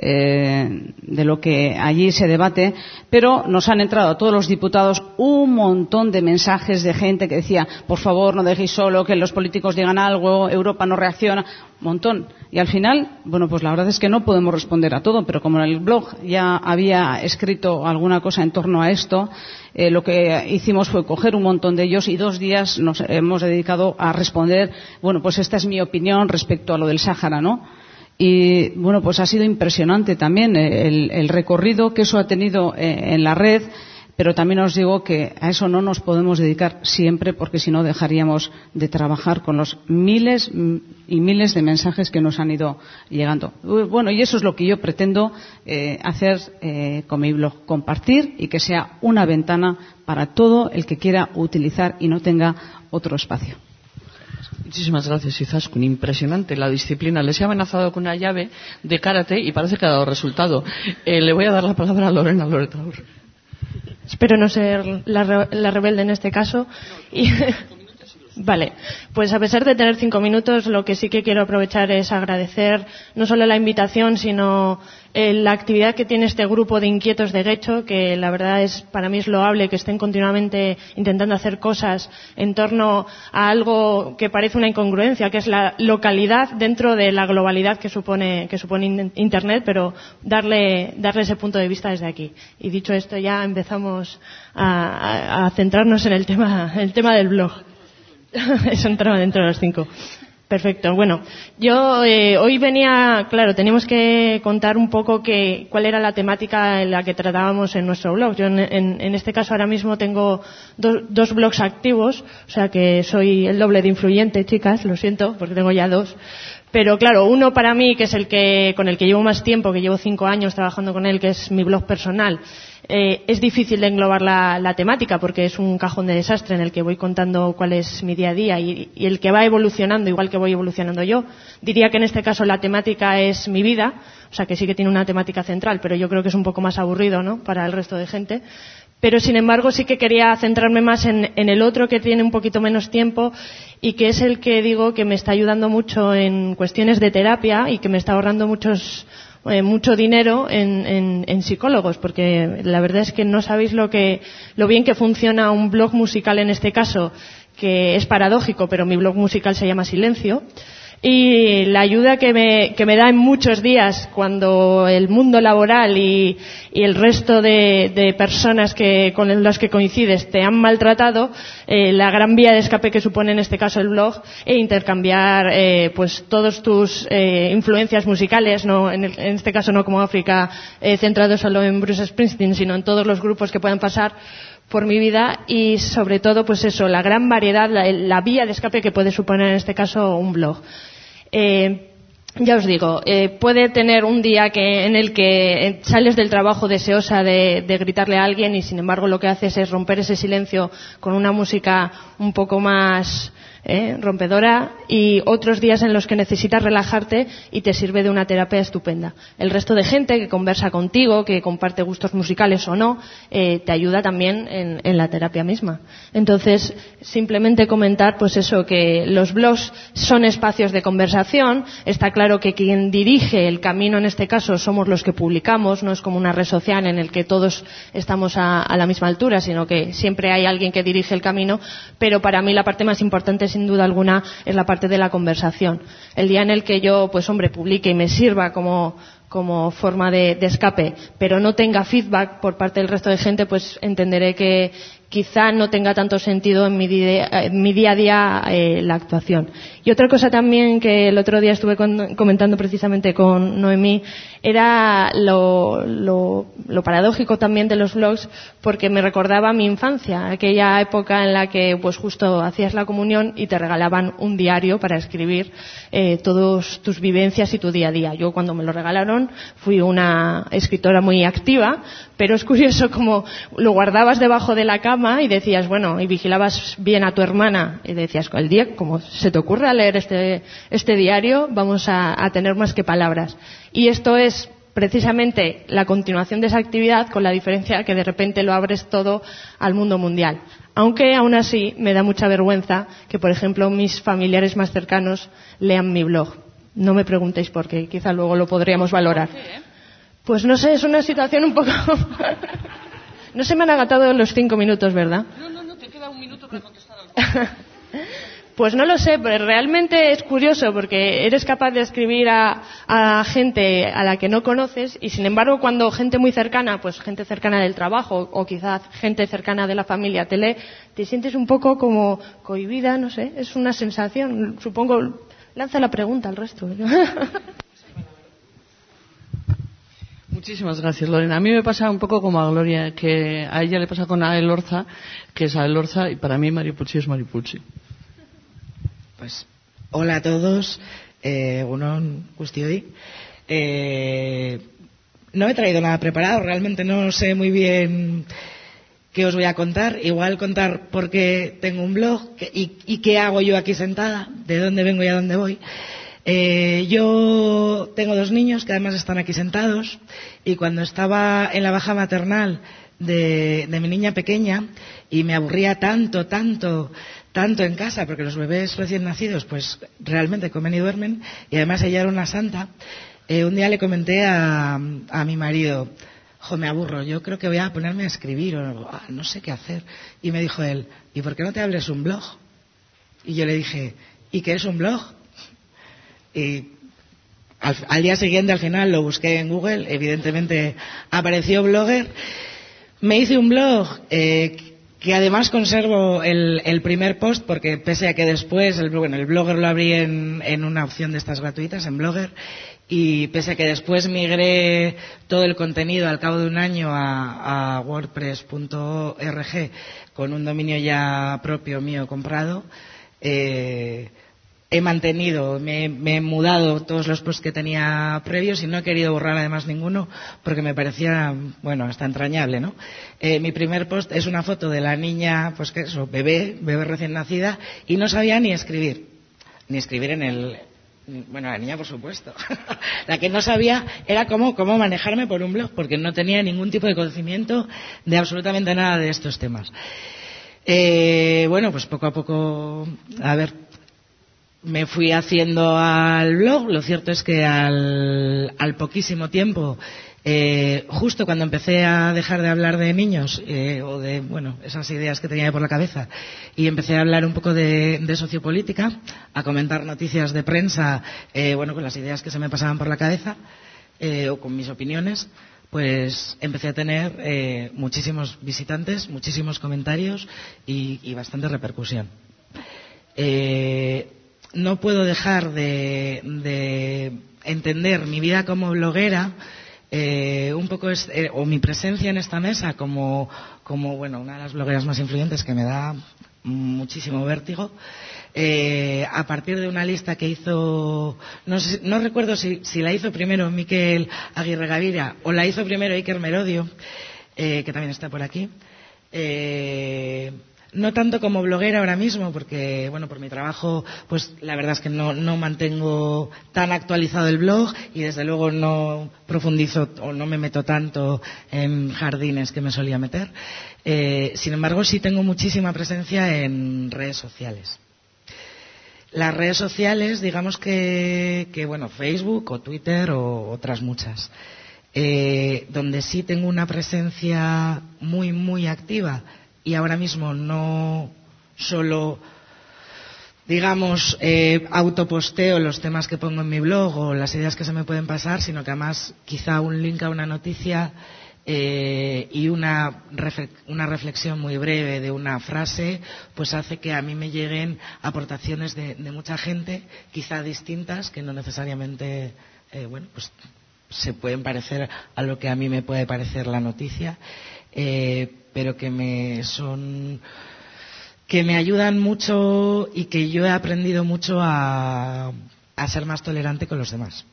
eh, de lo que allí se debate, pero nos han entrado a todos los diputados un montón de mensajes de gente que decía, por favor, no dejéis solo que los políticos digan algo, Europa no reacciona, un montón. Y al final, bueno, pues la verdad es que no podemos responder a todo, pero como en el blog ya había escrito alguna cosa en torno a esto, eh, lo que hicimos fue coger un montón de ellos, y dos días nos hemos dedicado a responder, bueno, pues esta es mi opinión respecto a lo del Sáhara, ¿no? Y bueno, pues ha sido impresionante también el, el recorrido que eso ha tenido eh, en la red. Pero también os digo que a eso no nos podemos dedicar siempre, porque si no dejaríamos de trabajar con los miles y miles de mensajes que nos han ido llegando. Bueno, y eso es lo que yo pretendo eh, hacer eh, con mi blog, compartir, y que sea una ventana para todo el que quiera utilizar y no tenga otro espacio. Muchísimas gracias, Izaskun. Impresionante la disciplina. Les he amenazado con una llave de karate y parece que ha dado resultado. Eh, le voy a dar la palabra a Lorena Loretador. Espero no ser la, re la rebelde en este caso. Y vale, pues a pesar de tener cinco minutos, lo que sí que quiero aprovechar es agradecer no solo la invitación, sino eh, la actividad que tiene este grupo de inquietos de Getxo, que la verdad es, para mí es loable que estén continuamente intentando hacer cosas en torno a algo que parece una incongruencia, que es la localidad dentro de la globalidad que supone, que supone Internet, pero darle, darle ese punto de vista desde aquí. Y dicho esto, ya empezamos a, a, a centrarnos en el tema, el tema del blog. Eso entraba dentro de los cinco. Perfecto. Bueno, yo eh, hoy venía, claro, teníamos que contar un poco que, cuál era la temática en la que tratábamos en nuestro blog. Yo en, en, en este caso ahora mismo tengo do, dos blogs activos, o sea que soy el doble de influyente, chicas, lo siento, porque tengo ya dos. Pero claro, uno para mí, que es el que con el que llevo más tiempo, que llevo cinco años trabajando con él, que es mi blog personal. Eh, es difícil de englobar la, la temática porque es un cajón de desastre en el que voy contando cuál es mi día a día y, y el que va evolucionando igual que voy evolucionando yo. Diría que en este caso la temática es mi vida, o sea que sí que tiene una temática central, pero yo creo que es un poco más aburrido, ¿no?, para el resto de gente. Pero sin embargo sí que quería centrarme más en, en el otro, que tiene un poquito menos tiempo y que es el que digo que me está ayudando mucho en cuestiones de terapia y que me está ahorrando muchos Eh, mucho dinero en, en, en psicólogos, porque la verdad es que no sabéis lo que lo bien que funciona un blog musical en este caso, que es paradójico, pero mi blog musical se llama Silencio, y la ayuda que me, que me da en muchos días cuando el mundo laboral y, y el resto de, de personas que, con las que coincides te han maltratado, eh, la gran vía de escape que supone en este caso el blog e intercambiar eh, pues todos tus eh, influencias musicales, no en, el, en este caso no como África eh, centrado solo en Bruce Springsteen, sino en todos los grupos que puedan pasar por mi vida y sobre todo pues eso, la gran variedad, la, la vía de escape que puede suponer en este caso un blog. Eh, ya os digo, eh, puede tener un día que, en el que sales del trabajo deseosa de, de gritarle a alguien y sin embargo lo que haces es romper ese silencio con una música un poco más ¿eh? rompedora, y otros días en los que necesitas relajarte y te sirve de una terapia estupenda. El resto de gente que conversa contigo, que comparte gustos musicales o no, eh, te ayuda también en, en la terapia misma. Entonces, simplemente comentar pues eso, que los blogs son espacios de conversación. Está claro que quien dirige el camino en este caso somos los que publicamos, no es como una red social en el que todos estamos a, a la misma altura, sino que siempre hay alguien que dirige el camino, pero para mí la parte más importante sin duda alguna es la parte de la conversación. El día en el que yo, pues hombre, publique y me sirva como como forma de, de escape, pero no tenga feedback por parte del resto de gente, pues entenderé que quizá no tenga tanto sentido en mi día, en mi día a día eh, la actuación. Y otra cosa también que el otro día estuve con, comentando precisamente con Noemí era lo, lo, lo paradójico también de los blogs, porque me recordaba mi infancia, aquella época en la que pues justo hacías la comunión y te regalaban un diario para escribir eh, todas tus vivencias y tu día a día. Yo cuando me lo regalaron fui una escritora muy activa, pero es curioso como lo guardabas debajo de la cama y decías, bueno, y vigilabas bien a tu hermana y decías, el día, como se te ocurra leer este, este diario, vamos a, a tener más que palabras. Y esto es precisamente la continuación de esa actividad, con la diferencia que de repente lo abres todo al mundo mundial. Aunque aún así me da mucha vergüenza que, por ejemplo, mis familiares más cercanos lean mi blog. No me preguntéis por qué, quizá luego lo podríamos valorar. ¿Por qué, eh? Pues no sé, es una situación un poco... No se me han agotado los cinco minutos, ¿verdad? No, no, no, te queda un minuto para contestar algo. Pues no lo sé, pero realmente es curioso porque eres capaz de escribir a, a gente a la que no conoces y sin embargo cuando gente muy cercana, pues gente cercana del trabajo o quizás gente cercana de la familia te lee, te sientes un poco como cohibida, no sé, es una sensación, supongo, lanza la pregunta al resto. Muchísimas gracias, Lorena. A mí me pasa un poco como a Gloria, que a ella le pasa con Ael Orza, que es Ael Orza, y para mí Mari Pucci es Mari Pucci. Pues, hola a todos, eh, unon guztioi. Eh, no he traído nada preparado, realmente no sé muy bien qué os voy a contar. Igual contar por qué tengo un blog que, y, y qué hago yo aquí sentada, de dónde vengo y a dónde voy. Eh, yo tengo dos niños que además están aquí sentados y cuando estaba en la baja maternal de, de mi niña pequeña y me aburría tanto, tanto, tanto en casa porque los bebés recién nacidos pues realmente comen y duermen y además ella era una santa, eh, un día le comenté a, a mi marido, jo, me aburro, yo creo que voy a ponerme a escribir o ah, no sé qué hacer. Y me dijo él, ¿y por qué no te abres un blog? Y yo le dije, ¿y qué es un blog? Y al, al día siguiente, al final, lo busqué en Google, evidentemente apareció Blogger. Me hice un blog eh, que además conservo el, el primer post porque pese a que después, el, bueno, el Blogger lo abrí en, en una opción de estas gratuitas, en Blogger, y pese a que después migré todo el contenido al cabo de un año a, a wordpress punto org con un dominio ya propio mío comprado, eh, he mantenido, me, me he mudado todos los posts que tenía previos y no he querido borrar además ninguno porque me parecía, bueno, hasta entrañable, ¿no? Eh, mi primer post es una foto de la niña, pues que eso, bebé, bebé recién nacida, y no sabía ni escribir, ni escribir en el... Bueno, la niña, por supuesto. La que no sabía era cómo, cómo manejarme por un blog, porque no tenía ningún tipo de conocimiento de absolutamente nada de estos temas. Eh, bueno, pues poco a poco, a ver... me fui haciendo al blog. Lo cierto es que al, al poquísimo tiempo, eh, justo cuando empecé a dejar de hablar de niños eh, o de, bueno, esas ideas que tenía por la cabeza, y empecé a hablar un poco de, de sociopolítica, a comentar noticias de prensa, eh, bueno, con las ideas que se me pasaban por la cabeza eh, o con mis opiniones, pues empecé a tener eh, muchísimos visitantes, muchísimos comentarios y, y bastante repercusión. Eh, No puedo dejar de, de entender mi vida como bloguera, eh, un poco es, eh, o mi presencia en esta mesa como, como bueno, una de las blogueras más influyentes, que me da muchísimo vértigo, eh, a partir de una lista que hizo, no, sé, no recuerdo si, si la hizo primero Miquel Aguirre Gaviria o la hizo primero Iker Merodio, eh, que también está por aquí. Eh, No tanto como bloguera ahora mismo, porque, bueno, por mi trabajo, pues la verdad es que no, no mantengo tan actualizado el blog y desde luego no profundizo o no me meto tanto en jardines que me solía meter. Eh, sin embargo, sí tengo muchísima presencia en redes sociales. Las redes sociales, digamos que, que bueno, Facebook o Twitter o otras muchas. Eh, donde sí tengo una presencia muy, muy activa. Y ahora mismo no solo, digamos, eh, autoposteo los temas que pongo en mi blog o las ideas que se me pueden pasar, sino que además quizá un link a una noticia eh, y una, una reflexión muy breve de una frase, pues hace que a mí me lleguen aportaciones de, de mucha gente, quizá distintas, que no necesariamente, eh, bueno, pues se pueden parecer a lo que a mí me puede parecer la noticia. Eh, pero que me son que me ayudan mucho y que yo he aprendido mucho a, a ser más tolerante con los demás,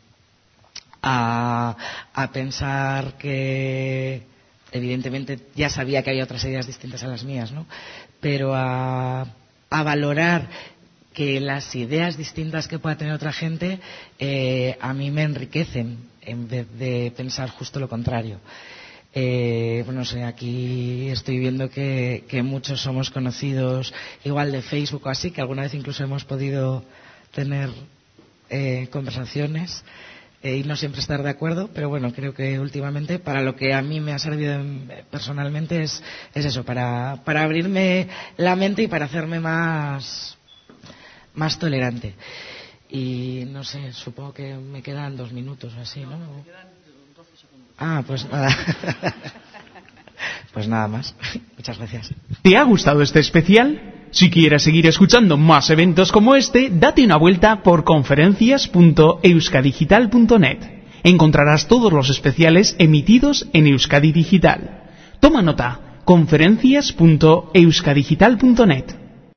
a, a pensar que evidentemente ya sabía que había otras ideas distintas a las mías, ¿no? Pero a, a valorar que las ideas distintas que pueda tener otra gente eh, a mí me enriquecen en vez de pensar justo lo contrario. Eh, bueno, no sé, aquí estoy viendo que, que muchos somos conocidos igual de Facebook o así, que alguna vez incluso hemos podido tener eh, conversaciones eh, y no siempre estar de acuerdo, pero bueno, creo que últimamente para lo que a mí me ha servido personalmente es, es eso, para, para abrirme la mente y para hacerme más, más tolerante. Y no sé, supongo que me quedan dos minutos o así, ¿no? Ah, pues nada. Pues nada más. Muchas gracias. ¿Te ha gustado este especial? Si quieres seguir escuchando más eventos como este, date una vuelta por conferencias punto euskadigital punto net. Encontrarás todos los especiales emitidos en Euskadi Digital. Toma nota, conferencias punto euskadigital punto net.